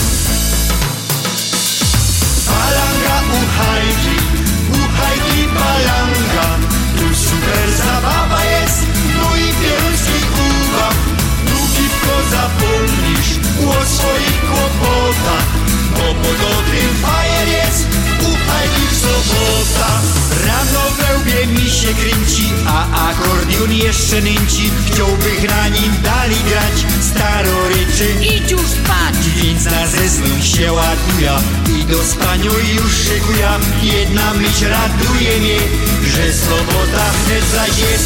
S12: Palanga u hajdli, u hajdli palanga. Tu super zabawa jest, no i wielki uwag. Długiwko zapomnisz o swoich kłopotach, bo pod tym fajer jest, uchajli w sobota. Rano we łbie mi się kręci, a akordion jeszcze nęci. Chciałbych na nim dalej grać, staro ryczy, idź już spać. Więc na zesnąć się ładuje i do spania już szykuje. Jedna myśl raduje mnie, że sobota wnet zaś jest.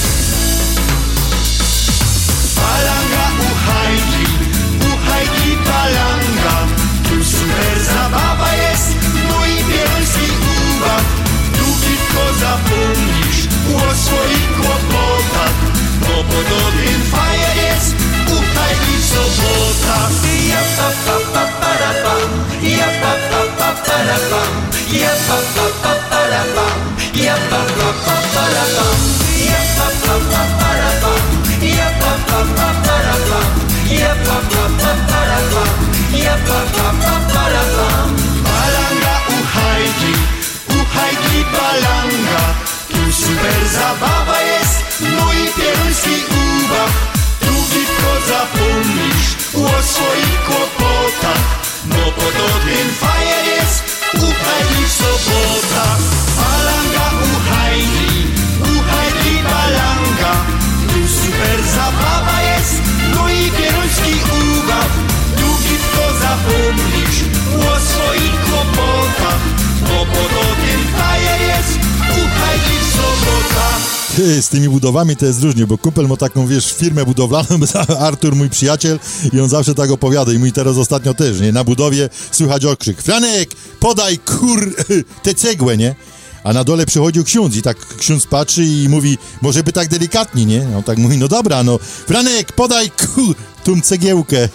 S12: Palanga uchajli, uchajli palanga. Tu super zabawa jest, no i wielki uwag. Tu tylko zapomnisz o swoich kłopotach, bo pod tym fajer jest, uchajli sobota. Ja pa pa pa para pam, ja pa pa pa para pam, ja pa pa pa para pam, ja pa pa pa para pam, ja pa pa pa para pam, ja pa pa pa para pam, ja pa pa pa para pam, ja pa pa pa para pam. Palanga uchajli, uchajli palanga. Tu super zabawa jest, no i pieruński ubaw. Tu tylko zapomnisz o swoich kłopotach, bo pod tym fajer jest, uchajli sobota. Palanga uchajli, uchajli palanga. Tu super zabawa jest, no i pieruński ubaw. Tu tylko zapomnisz o swoich kłopotach, bo pod tym fajer jest, uchajli sobota.
S5: Ty, z tymi budowami to jest różnie, bo kumpel ma taką, wiesz, firmę budowlaną, Artur, mój przyjaciel, i on zawsze tak opowiada i mój teraz ostatnio też, nie? Na budowie słychać okrzyk: Franek, podaj kur... te cegłę, nie? A na dole przychodził ksiądz i tak ksiądz patrzy i mówi: może by tak delikatnie, nie? On tak mówi: no dobra, no, Franek, podaj kur... tą cegiełkę.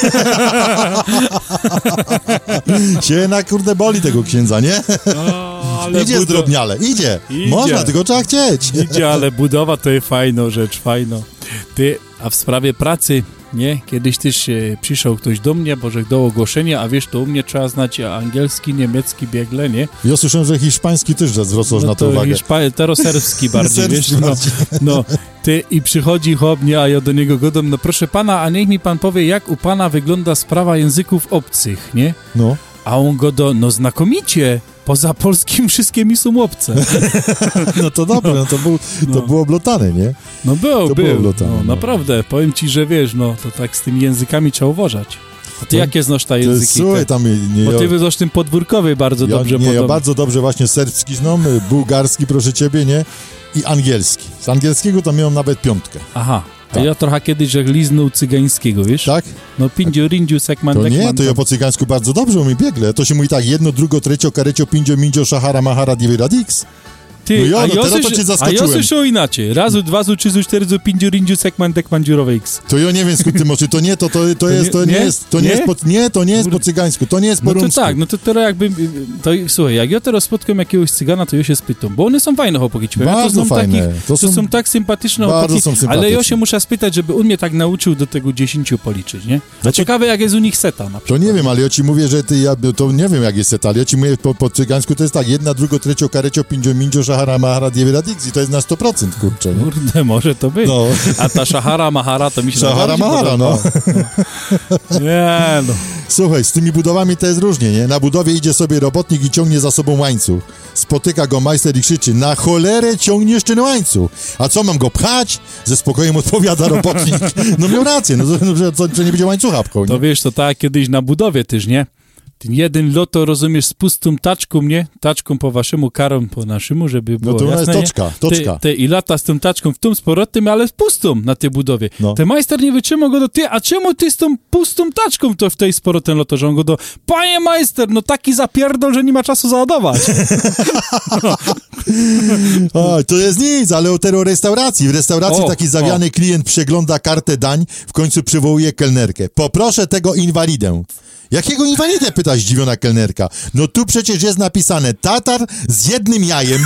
S5: się na kurde boli tego księdza, nie?
S4: No, ale
S5: idzie
S4: budo...
S5: zdrobniale, idzie.
S4: idzie.
S5: Można, tylko trzeba chcieć.
S4: Idzie, ale budowa to jest fajna rzecz, fajno. Ty, a w sprawie pracy, nie? Kiedyś też e, przyszedł ktoś do mnie, Boże, do ogłoszenia, a wiesz, to u mnie trzeba znać angielski, niemiecki biegle, nie?
S5: Ja słyszałem, że hiszpański też zwracasz
S4: no
S5: na to uwagę.
S4: Hiszpa- teraz serbski bardziej,
S5: Serbski
S4: wiesz? No,
S5: bardziej.
S4: no, ty, i przychodzi chłopnie, a ja do niego godam: no proszę pana, a niech mi pan powie, jak u pana wygląda sprawa języków obcych, nie?
S5: No.
S4: A on go do, no znakomicie, poza polskim wszystkie mi są obce.
S5: no to dobre, no to, był, to
S4: no.
S5: było oblotane, nie?
S4: No był,
S5: to
S4: był,
S5: było oblotane,
S4: no,
S5: no.
S4: naprawdę, powiem ci, że wiesz, no to tak z tymi językami trzeba uważać. A ty to, jakie znasz te języki?
S5: Słuchaj, tam... Nie,
S4: Bo ty
S5: ja,
S4: wyznasz tym podwórkowy bardzo
S5: ja,
S4: dobrze.
S5: Nie,
S4: podobno.
S5: ja bardzo dobrze właśnie serbski znam, bułgarski, proszę ciebie, nie? I angielski. Z angielskiego to miałem nawet piątkę.
S4: Aha. A ja trochę kiedyś jak liznął cygańskiego, wiesz?
S5: Tak?
S4: No pindziu, rindziu, sekman,
S5: To
S4: dekman.
S5: nie, to ja po cygańsku bardzo dobrze umiem biegle. To się mówi tak, jedno, drugo, trecio, karecio, pindzio, mindzio, szachara, mahara, diwiradix.
S4: Ty,
S5: no jo,
S4: a
S5: no
S4: ja
S5: teraz
S4: słysz-
S5: to cię
S4: A
S5: zaskoczyłem.
S4: ja słyszał inaczej. Razu, dwa, zu, trzy, zu, cztery, zu, pindziu, rindziu, sekman, dekman, dziurowe X.
S5: To ja nie wiem skąd ty możesz, to nie, to, to, to, jest, to nie,
S4: nie?
S5: jest, to nie,
S4: Nie?
S5: jest po, nie, to nie jest po cygańsku, to nie jest po
S4: No to
S5: rumsku.
S4: tak, no to teraz jakby, to, słuchaj, jak ja teraz spotkam jakiegoś cygana, to ja się spytam, bo one są fajne chłopaki, ci powiem.
S5: Bardzo
S4: to są
S5: fajne.
S4: Takich,
S5: To
S4: to,
S5: są-
S4: są tak sympatyczne
S5: bardzo
S4: chłopaki,
S5: są sympatyczne.
S4: ale ja się muszę spytać, żeby on mnie tak nauczył do tego dziesięciu policzyć, nie? A
S5: No to-
S4: ciekawe, jak jest u nich seta na
S5: To
S4: przykład.
S5: nie wiem, ale ja ci mówię, że ty, ja, to nie wiem jak jest set, ale ja ci mówię po, po cygańsku to jest tak, jedna, drugo, trecio, karecio, pindzio, mindzio, szachara, mahara, diwiradix i to jest na sto procent, kurczę, nie?
S4: Kurde, może to być.
S5: No.
S4: A ta szachara, mahara, to mi się
S5: Szachara,
S4: najbardziej
S5: mahara,
S4: podoba.
S5: no.
S4: Nie, no.
S5: Słuchaj, z tymi budowami to jest różnie, nie? Na budowie idzie sobie robotnik i ciągnie za sobą łańcuch. Spotyka go majster i krzyczy, na cholerę ciągniesz ten łańcuch. A co, mam go pchać? Ze spokojem odpowiada robotnik. No miał rację, no to, że, to, że nie będzie łańcucha pchał,
S4: To
S5: nie?
S4: wiesz, to tak kiedyś na budowie też, nie? Ten jeden loto, rozumiesz, z pustą taczką, nie? Taczką po waszemu, karą po naszemu, żeby było
S5: to ona
S4: jasne,
S5: jest
S4: nie?
S5: toczka, toczka.
S4: Te, te i lata z tą taczką w tą z powrotem, ale z pustą na tej budowie.
S5: No.
S4: Ten majster nie wytrzymał go do ty, a czemu ty z tą pustą taczką to w tej z powrotem loto, że on go do, panie majster, no taki zapierdol, że nie ma czasu załadować.
S5: O, to jest nic, ale o tej restauracji. W restauracji
S4: O,
S5: taki zawiany klient przegląda kartę dań, w końcu przywołuje kelnerkę. Poproszę tego inwalidę. Jakiego inwalidę, pyta zdziwiona kelnerka. No tu przecież jest napisane tatar z jednym jajem.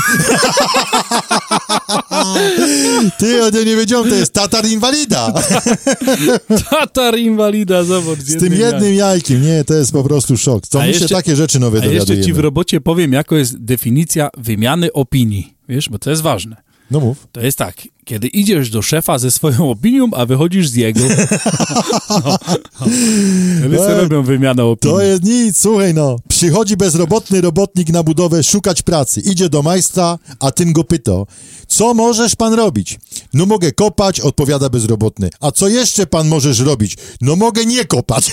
S5: Ty, o tym nie wiedziałem, to jest tatar inwalida.
S4: Tatar inwalida, zobacz.
S5: Z tym jednym jajkiem, nie, to jest po prostu szok. To
S4: A
S5: my się
S4: jeszcze-
S5: takie rzeczy nowe
S4: A jeszcze ci w
S5: dowiadujemy.
S4: robocie powiem, jako jest definicja wymiany opinii. Wiesz, bo to jest ważne.
S5: No mów.
S4: To jest tak, kiedy idziesz do szefa ze swoją opinią, a wychodzisz z jego. No. Wtedy sobie
S5: Ej,
S4: robią wymianę opinii.
S5: To jest nic, słuchaj no. Przychodzi bezrobotny robotnik na budowę szukać pracy. Idzie do majstra, a ten go pyta, co możesz pan robić? No mogę kopać, odpowiada bezrobotny. A co jeszcze pan możesz robić? No mogę nie kopać.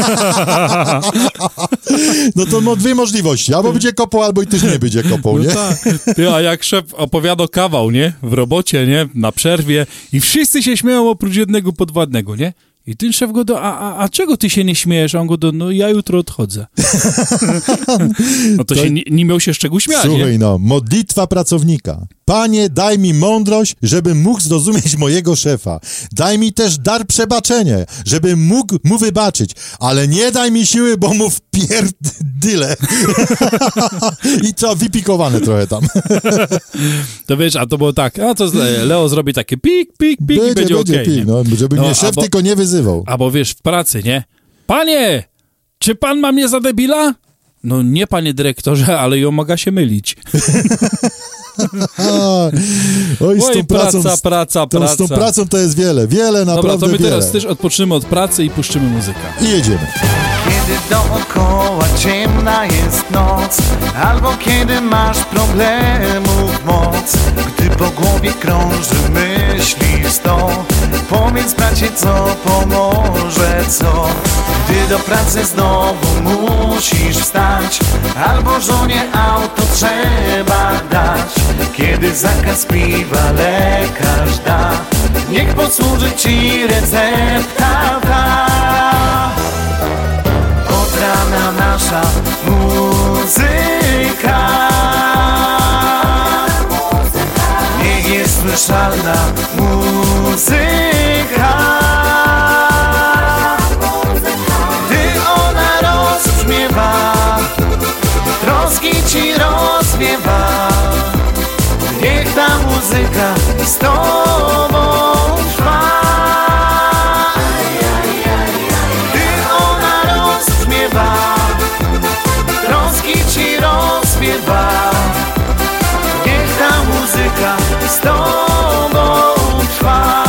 S5: No to ma dwie możliwości. Albo będzie kopał, albo i też nie będzie kopał, nie?
S4: No tak. Ty, a jak szef opowiada kawał, nie? W robocie, nie? Na przerwie i wszyscy się śmieją oprócz jednego podwładnego, nie? I ten szef go do, a, a, a czego ty się nie śmiejesz? A on go do, no ja jutro odchodzę. No to,
S5: To-
S4: się nie, nie miał się z czego śmiać,
S5: Słuchaj
S4: nie?
S5: no, modlitwa pracownika. Panie, daj mi mądrość, żebym mógł zrozumieć mojego szefa. Daj mi też dar przebaczenia, żebym mógł mu wybaczyć. Ale nie daj mi siły, bo mu wpierdyle. I to wypikowane trochę tam.
S4: To wiesz, a to było tak, a to z- Leo zrobi takie pik, pik, pik i będzie okej.
S5: pik,
S4: nie?
S5: no, żeby
S4: No,
S5: mnie szef
S4: albo-
S5: tylko nie wyzywał.
S4: Albo wiesz, w pracy, nie? Panie, czy pan ma mnie za debila? No nie, panie dyrektorze, ale ją mogę się mylić.
S5: A, oj, z
S4: Oj,
S5: tą pracą,
S4: praca, praca,
S5: to, z tą
S4: praca.
S5: pracą to jest wiele, wiele,
S4: Dobra,
S5: naprawdę
S4: to my
S5: wiele.
S4: teraz też odpoczymy od pracy i puszczymy muzykę.
S5: I jedziemy.
S13: Kiedy dookoła ciemna jest noc, albo kiedy masz problemów moc, gdy po głowie krąży myśli sto, powiedz bracie, co pomoże, co? Gdy do pracy znowu musisz wstać, albo żonie auto trzeba dać, kiedy zakaz piwa lekarz da, niech posłuży ci recepta ta. Od rana nasza muzyka, niech jest słyszalna muzyka. Gdy ona rozbrzmiewa, troski ci rozwiewa, niech ta muzyka z tobą trwa. Troski ci rozwiewa, niech ta muzyka z tobą trwa.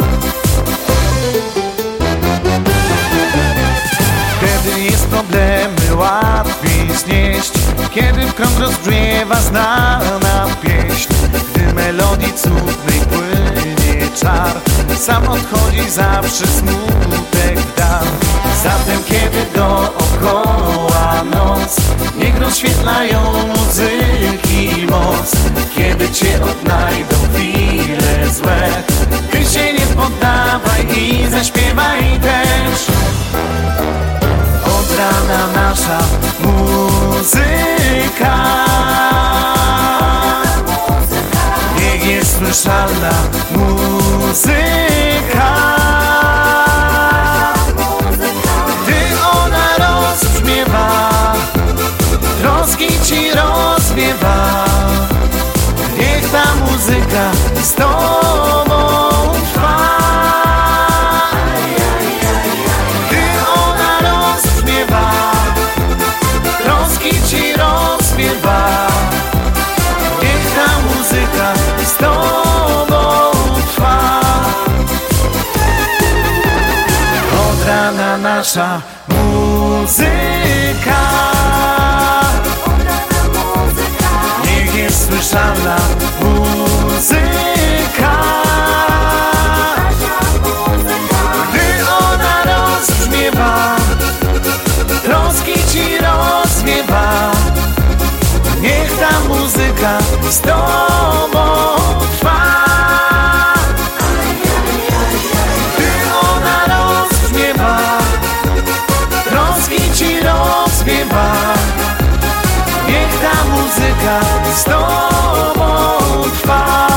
S13: Wtedy jest problemy łatwiej znieść, kiedy w krąg rozbrzmiewa znana pieśń, gdy melodii cudnej płynie czar, sam odchodzi zawsze smutek w dar. Zatem kiedy dookoła noc, niech rozświetlają muzyki moc. Kiedy cię odnajdą chwile złe, ty się nie poddawaj muzyka. Gdy ona rozbrzmiewa, troski ci rozwiewa. Niech ta muzyka z tobą trwa. Gdy ona rozbrzmiewa, troski ci rozwiewa. Niech ta muzyka z tobą trwa. Od rana nasza muzyka niech jest słyszana muzyka. Gdy ona rozbrzmiewa, troski ci rozwiewa. Niech ta muzyka z tobą trwa. Gdy ona rozbrzmiewa, troski ci rozwiewa. Niech ta muzyka z tobą trwa.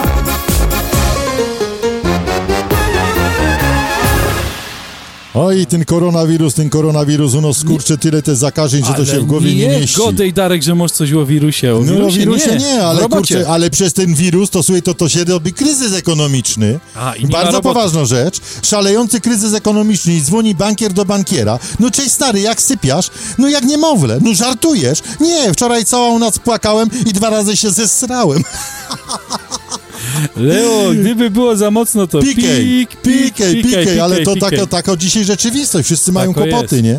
S5: Oj, ten koronawirus, ten koronawirus, ono skurczy tyle te zakażeń, że to się w głowie nie, nie mieści.
S4: Godej, Darek, że możesz coś o wirusie. O
S5: no
S4: wirusie,
S5: o wirusie nie,
S4: nie
S5: ale, kurczę, ale przez ten wirus to, słuchaj, to, to się robi kryzys ekonomiczny.
S4: A, i
S5: bardzo poważna rzecz. Szalejący kryzys ekonomiczny i dzwoni bankier do bankiera. No cześć stary, jak sypiasz? No jak niemowlę. No żartujesz? Nie, wczoraj całą noc płakałem i dwa razy się zesrałem.
S4: Leo, gdyby było za mocno, to
S5: pikej,
S4: pik,
S5: pikej, pikej, ale to taka tak dzisiaj rzeczywistość, wszyscy mają
S4: Tako
S5: kłopoty,
S4: jest.
S5: nie?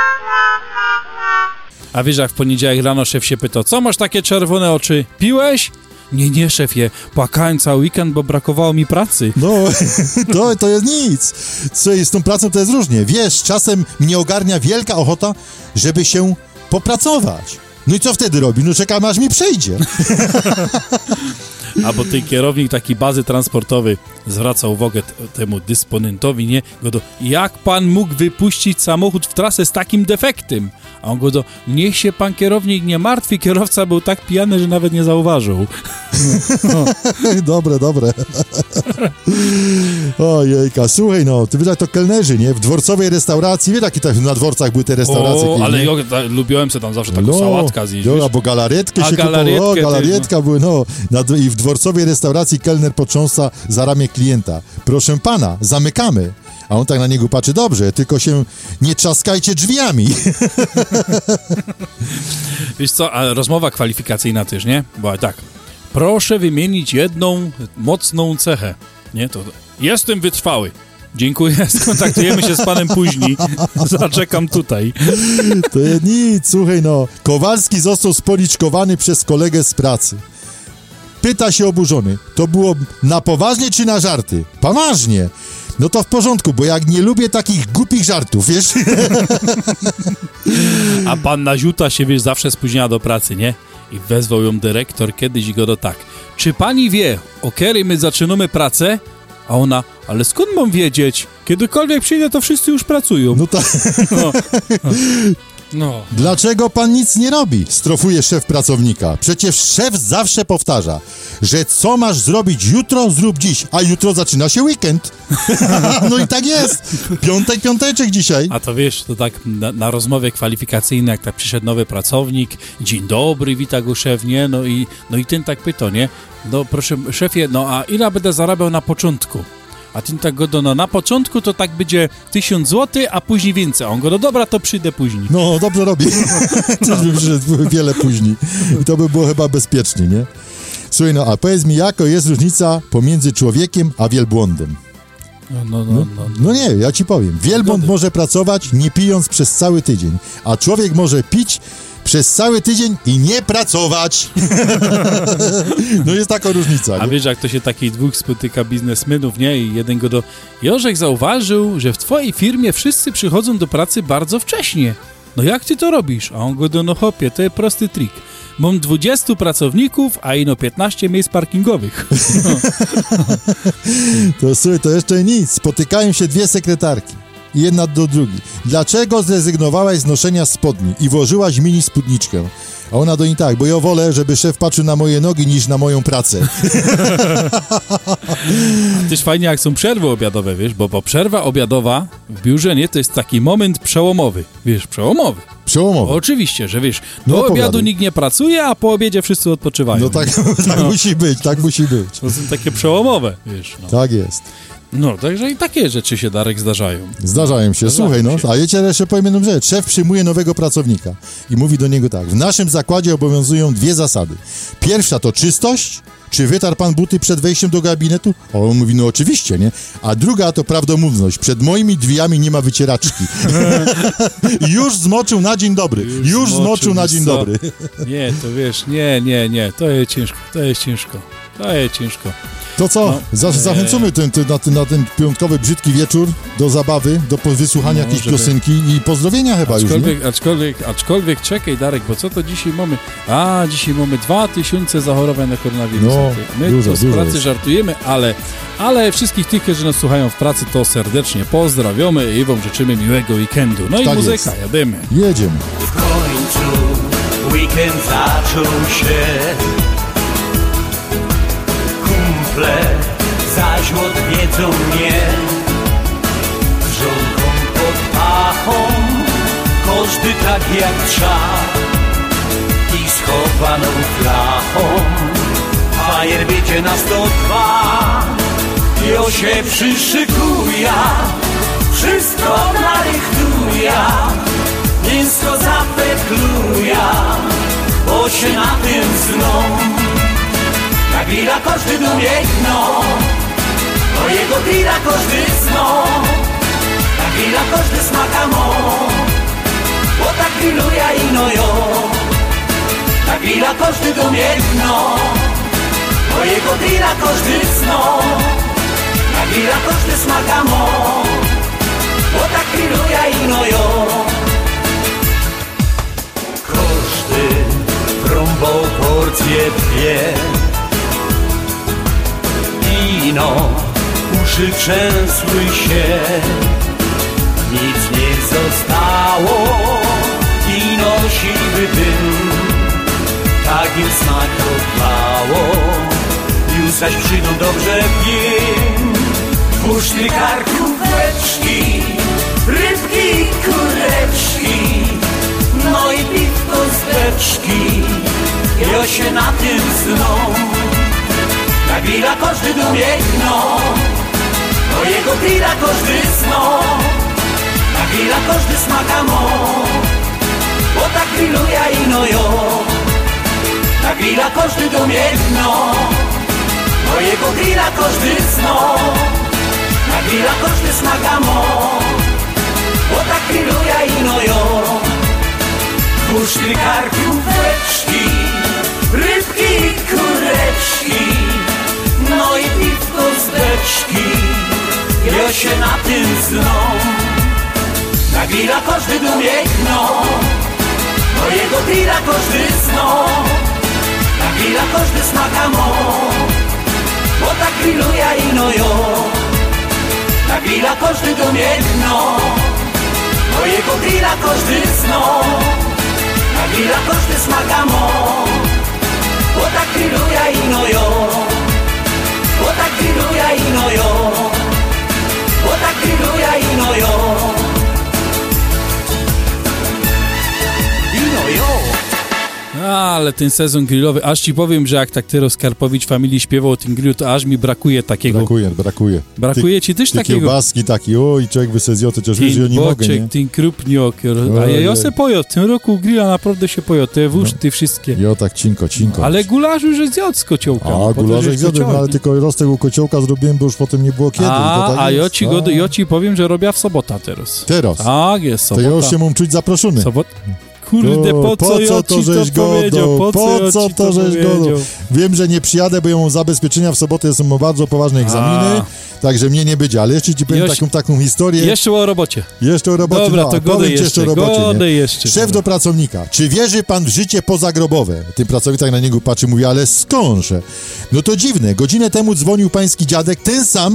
S4: A wiesz, jak w poniedziałek rano szef się pyta, co masz takie czerwone oczy? Piłeś? Nie, nie, szefie, płakałem cały weekend, bo brakowało mi pracy.
S5: No, to, to jest nic. Co z tą pracą to jest różnie. Wiesz, czasem mnie ogarnia wielka ochota, żeby się popracować. No i co wtedy robi? No czekam, aż mi przejdzie.
S4: Albo ten kierownik takiej bazy transportowej zwraca uwagę t- temu dysponentowi, nie? Go do, jak pan mógł wypuścić samochód w trasę z takim defektem? A on go do, niech się pan kierownik nie martwi, kierowca był tak pijany, że nawet nie zauważył.
S5: No. Dobre, dobre. Ojejka, słuchaj, no, ty wiesz, to kelnerzy, nie? W dworcowej restauracji, wiesz, jakie tak na dworcach były te restauracje.
S4: O,
S5: kiedy,
S4: ale
S5: nie?
S4: ja ta, lubiłem sobie tam zawsze taką
S5: no,
S4: sałatkę zjeść.
S5: No, albo galaretkę
S4: A
S5: się
S4: galaretkę
S5: kupowało,
S4: też,
S5: galarietka
S4: no.
S5: były, no. Na, i w dworcowej restauracji kelner potrząsa za ramię klienta. Proszę pana, zamykamy. A on tak na niego patrzy, dobrze, tylko się nie trzaskajcie drzwiami.
S4: Wiesz co, a rozmowa kwalifikacyjna też, nie? Była tak, proszę wymienić jedną mocną cechę, nie? To jestem wytrwały. Dziękuję, skontaktujemy się z panem później. Zaczekam tutaj.
S5: To jest nic, słuchaj, no. Kowalski został spoliczkowany przez kolegę z pracy. Pyta się oburzony, to było na poważnie czy na żarty? Poważnie. No to w porządku, bo jak nie lubię takich głupich żartów, wiesz?
S4: A panna Ziuta się, wiesz, zawsze spóźniała do pracy, nie? I wezwał ją dyrektor kiedyś i go do tak. Czy pani wie, o kiedy my zaczynamy pracę? A ona, ale skąd mam wiedzieć? Kiedykolwiek przyjdę, to wszyscy już pracują.
S5: No tak.
S4: No. No.
S5: Dlaczego pan nic nie robi? Strofuje szef pracownika. Przecież szef zawsze powtarza, że co masz zrobić jutro, zrób dziś, a jutro zaczyna się weekend. No i tak jest. Piątek, piąteczek dzisiaj.
S4: A to wiesz, to tak na, na rozmowie kwalifikacyjnej, jak tak przyszedł nowy pracownik, dzień dobry, wita go szef, nie? No i, no i ten tak pyta, nie? No proszę, szefie, no a ile będę zarabiał na początku? A ten tak go do, no na początku to tak będzie tysiąc złotych, a później więcej. A on go, no dobra, to przyjdę później.
S5: No, dobrze robi. Też bym przyszedł wiele później. I to by było chyba bezpiecznie, nie? Słuchaj, no, a powiedz mi, jaka jest różnica pomiędzy człowiekiem a wielbłądem?
S4: No, no, no, no, no.
S5: no nie, ja ci powiem. Wielbłąd może pracować nie pijąc przez cały tydzień, a człowiek może pić przez cały tydzień i nie pracować. No jest taka różnica.
S4: A
S5: nie?
S4: wiesz, jak to się takich dwóch spotyka biznesmenów, nie? I jeden go do... Jorzek zauważył, że w twojej firmie wszyscy przychodzą do pracy bardzo wcześnie. No jak ty to robisz? A on go do, no hopie, to jest prosty trik. Mam dwudziestu pracowników, a ino piętnaście miejsc parkingowych. No.
S5: To słuchaj, to jeszcze nic. Spotykają się dwie sekretarki. Jedna do drugiej. Dlaczego zrezygnowałaś z noszenia spodni i włożyłaś mini spódniczkę? A ona do niej tak, bo ja wolę, żeby szef patrzył na moje nogi niż na moją pracę.
S4: Też fajnie, jak są przerwy obiadowe, wiesz, bo, bo przerwa obiadowa w biurze, nie, to jest taki moment przełomowy, wiesz, przełomowy.
S5: Przełomowy.
S4: Oczywiście, że wiesz, do
S5: No,
S4: obiadu
S5: opowiadaj.
S4: nikt nie pracuje, a po obiedzie wszyscy odpoczywają.
S5: No tak, tak
S4: No.
S5: musi być, tak musi być.
S4: To są takie przełomowe, wiesz. No.
S5: Tak jest.
S4: No, także i takie rzeczy się, Darek, zdarzają.
S5: Zdarzają się.
S4: Zdarzają
S5: Słuchaj, no,
S4: się.
S5: a ja cię jeszcze powiem jedną rzecz. Szef przyjmuje nowego pracownika i mówi do niego tak. W naszym zakładzie obowiązują dwie zasady. Pierwsza to czystość. Czy wytarł pan buty przed wejściem do gabinetu? A on mówi, no oczywiście, nie? A druga to prawdomówność. Przed moimi drzwiami nie ma wycieraczki. Już zmoczył na dzień dobry. Już, Już zmoczył, zmoczył na dzień
S4: co?
S5: dobry.
S4: Nie, to wiesz, nie, nie, nie, to jest ciężko, to jest ciężko, to jest ciężko.
S5: To co?
S4: No,
S5: Za,
S4: nie.
S5: zachęcamy ten, ten, na, ten, na ten piątkowy brzydki wieczór do zabawy, do po- wysłuchania
S4: No,
S5: jakiejś
S4: żeby-
S5: piosenki i pozdrowienia chyba już, nie?
S4: Aczkolwiek, aczkolwiek, aczkolwiek, czekaj, Darek, bo co to dzisiaj mamy? A, dzisiaj mamy dwa tysiące zachorowań na koronawirusa.
S5: No,
S4: My
S5: dużo,
S4: tu z
S5: dużo
S4: pracy
S5: jest.
S4: żartujemy, ale, ale wszystkich tych, którzy nas słuchają w pracy, to serdecznie pozdrawiamy i wam życzymy miłego weekendu. No i
S5: Tak
S4: muzyka,
S5: jest.
S4: jadymy.
S5: Jedziemy.
S13: W końcu weekend zaczął się. Kumple zaś odwiedzą mnie. Z żonką pod pachą, każdy tak jak trza. I schowaną flachą, fajer wiecie na sto dwa. Jo się przyszykuja, wszystko narychtuja. Nisko zapekluja, bo się na tym zną. Na grilla każdy domiegną, bo jego grilla każdy zną. Na grilla każdy smaka mą, bo tak grilluje ino jo. Na grilla każdy domiegną, bo jego grilla każdy zną. Na grilla każdy smaka mą, bo tak grilluje ino jo. Każdy trąbą porcję dwie. Ino, uszy trzęsły się. Nic nie zostało. Ino siwy dym, tak im smakowało. Już zaś przyjdą dobrze wiem. Puszty karkóweczki, rybki i kureczki. No i piwko z beczki, jo się na tym zną. Na grilla każdy domiegną, bo jego grilla każdy zną. Na grilla każdy smaka mą, bo tak grilluje ino jo. Na grilla każdy domiegną, bo jego grilla każdy zną. Na grilla każdy smaka mą, bo tak grilluje ino jo. Puszty karkóweczki, rybki i kureczki. No i piwko z beczki, jo się na tym zną. Na grilla każdy domiegną, bo jego grilla każdy zną. Na grilla każdy smaka mą, bo tak grilluje ino jo. Na grilla każdy domiegną, bo jego grilla każdy zną. Na grilla każdy smaka mą, bo tak grilluje ino jo. Bo tak grilluje ino jo. Bo tak grilluje ino jo. Ino jo.
S4: Ale ten sezon grillowy, aż ci powiem, że jak tak teraz Karpowicz Family śpiewał o tym grillu, to aż mi brakuje takiego.
S5: Brakuje, brakuje.
S4: Brakuje ci też
S5: ty
S4: takiego.
S5: kiełbaski taki, o i człowiek by sobie zjął, chociaż wiesz, że ja
S4: Ten
S5: nie mogę, nie?
S4: boczek, ten krupniok. A ja, ja se pojo, w tym roku grilla naprawdę się pojo, te wuszty wszystkie.
S5: Jo, tak cinko, cinko.
S4: Ale gularz już jest zjadł z kociołka.
S5: A, gularzek zjadłem, no, ale tylko roztek u kociołka zrobiłem, bo już potem nie było kiedy.
S4: A,
S5: to tak
S4: a
S5: jest.
S4: ja ci, go, ja ci powiem, że robię w sobota teraz.
S5: Teraz?
S4: Tak, jest
S5: To
S4: sobota.
S5: ja już się mam czuć zaproszony.
S4: Sobot... Kurde, po co,
S5: po
S4: ja
S5: co
S4: ci
S5: to żeś
S4: to powiedział?
S5: godał?
S4: Po co, ja
S5: co
S4: ci
S5: to żeś
S4: powiedział?
S5: godał? Wiem, że nie przyjadę, bo ja mam zabezpieczenia w sobotę, są bardzo poważne egzaminy,
S4: A.
S5: także mnie nie będzie, ale jeszcze ci powiem
S4: Joś-
S5: taką, taką historię.
S4: Jeszcze o robocie.
S5: Jeszcze o robocie.
S4: Dobra,
S5: no,
S4: to
S5: a
S4: godaj
S5: powiem ci
S4: jeszcze,
S5: jeszcze o robocie.
S4: godaj
S5: Nie?
S4: jeszcze.
S5: Szef do pracownika. Czy wierzy pan w życie pozagrobowe? Ten pracownik tak na niego patrzy, mówi, ale skądże? No to dziwne. Godzinę temu dzwonił pański dziadek, ten sam,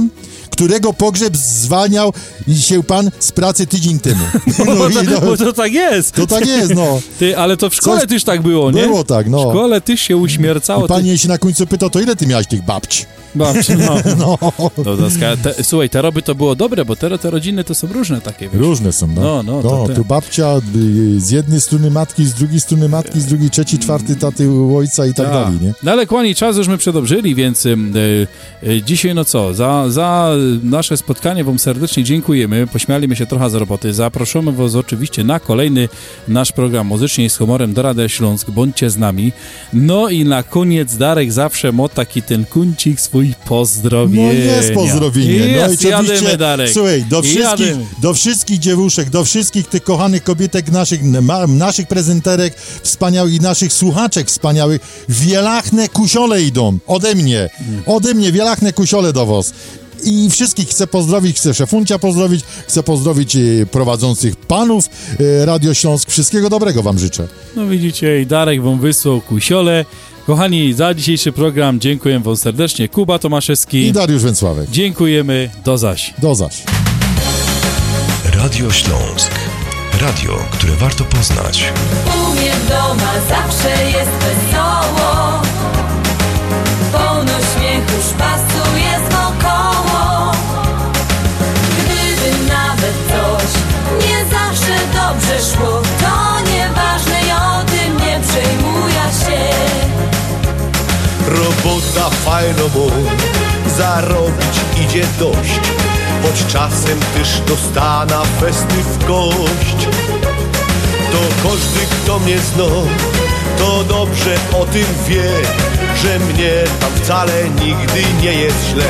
S5: którego pogrzeb zwalniał się pan z pracy tydzień temu.
S4: No, no, bo, to, no, bo to tak jest.
S5: To tak jest, no.
S4: Ty, ale to w szkole
S5: Coś
S4: też tak było, nie?
S5: Było tak, no.
S4: W szkole też się uśmiercało.
S5: I pani
S4: ty...
S5: jej się na końcu pytał, to ile ty miałeś tych babci?
S4: Babci, no.
S5: no.
S4: no to, te, słuchaj, te roby to było dobre, bo te, te rodziny to są różne takie. Wiesz?
S5: Różne są, no.
S4: No, no,
S5: no
S4: to
S5: tu babcia y, z jednej strony matki, z drugiej strony matki, z drugiej, trzeci, czwarty taty u ojca i tak
S4: A.
S5: dalej, nie?
S4: No ale kłani, czas już my przedobrzyli, więc y, y, dzisiaj no co, za, za nasze spotkanie wam serdecznie dziękujemy, pośmialiśmy się trochę z roboty, zapraszamy was oczywiście na kolejny nasz program Muzycznie z humorem do Radia Śląsk, bądźcie z nami. No i na koniec Darek zawsze ma taki ten kuncik swój pozdrowienia.
S5: No jest pozdrowienie.
S4: Jest,
S5: no i
S4: jadymy, Darek.
S5: Słuchaj, do wszystkich, do wszystkich dziewuszek, do wszystkich tych kochanych kobietek naszych, ma, naszych prezenterek wspaniałych, naszych słuchaczek wspaniałych, wielachne kusiole idą ode mnie. Ode mnie wielachne kusiole do was. I wszystkich chcę pozdrowić, chcę szefuncia pozdrowić, chcę pozdrowić e, prowadzących panów e, Radio Śląsk. Wszystkiego dobrego wam życzę.
S4: No widzicie, i Darek wam wysłał kusiole. Kochani, za dzisiejszy program dziękuję wam serdecznie. Kuba Tomaszewski
S5: i Dariusz Więcławek.
S4: Dziękujemy. Do zaś.
S5: Do zaś.
S14: Radio Śląsk. Radio, które warto poznać.
S7: U mnie w doma zawsze jest wesoło. Pełno śmiechu, szpasu jest wokoło. Gdyby nawet coś nie zawsze dobrze szło, to nieważne i o tym nie przejmuję się.
S9: Robota fajno, bo zarobić idzie dość, choć czasem też dostana festy w kość. To każdy, kto mnie zna, to dobrze o tym wie, że mnie tam wcale nigdy nie jest źle.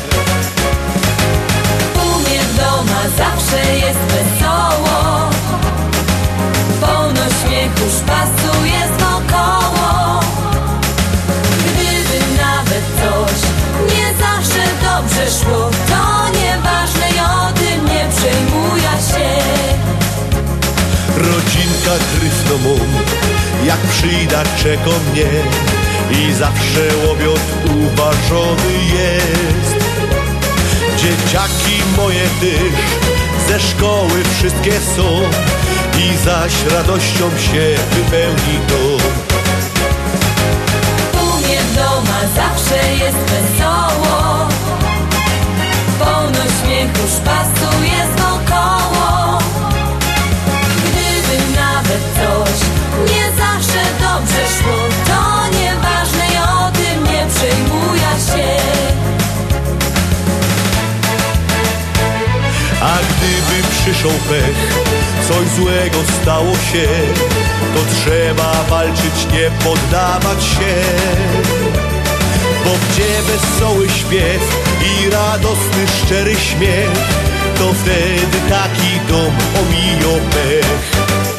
S7: U mnie w doma zawsze jest wesoło. Pełno śmiechu, szpasu jest wokoło. Gdyby nawet coś nie zawsze dobrze szło, to nieważne i o tym nie przejmuję się.
S9: Rodzinka gryfno mą, jak przyjda czeka mnie i zawsze łobiot uważony jest. Dzieciaki moje też ze szkoły wszystkie są i zaś radością się wypełni dom.
S7: U mnie w doma zawsze jest wesoło. Pełno śmiechu, szpasu jest wokoło. Gdyby nawet coś nie zawsze dobrze szło, to nieważne i o tym nie przejmuję się.
S9: A gdyby przyszł pech, coś złego stało się, to trzeba walczyć, nie poddawać się. Bo gdzie wesoły śpiew i radosny, szczery śmiech, to wtedy taki dom omija pech.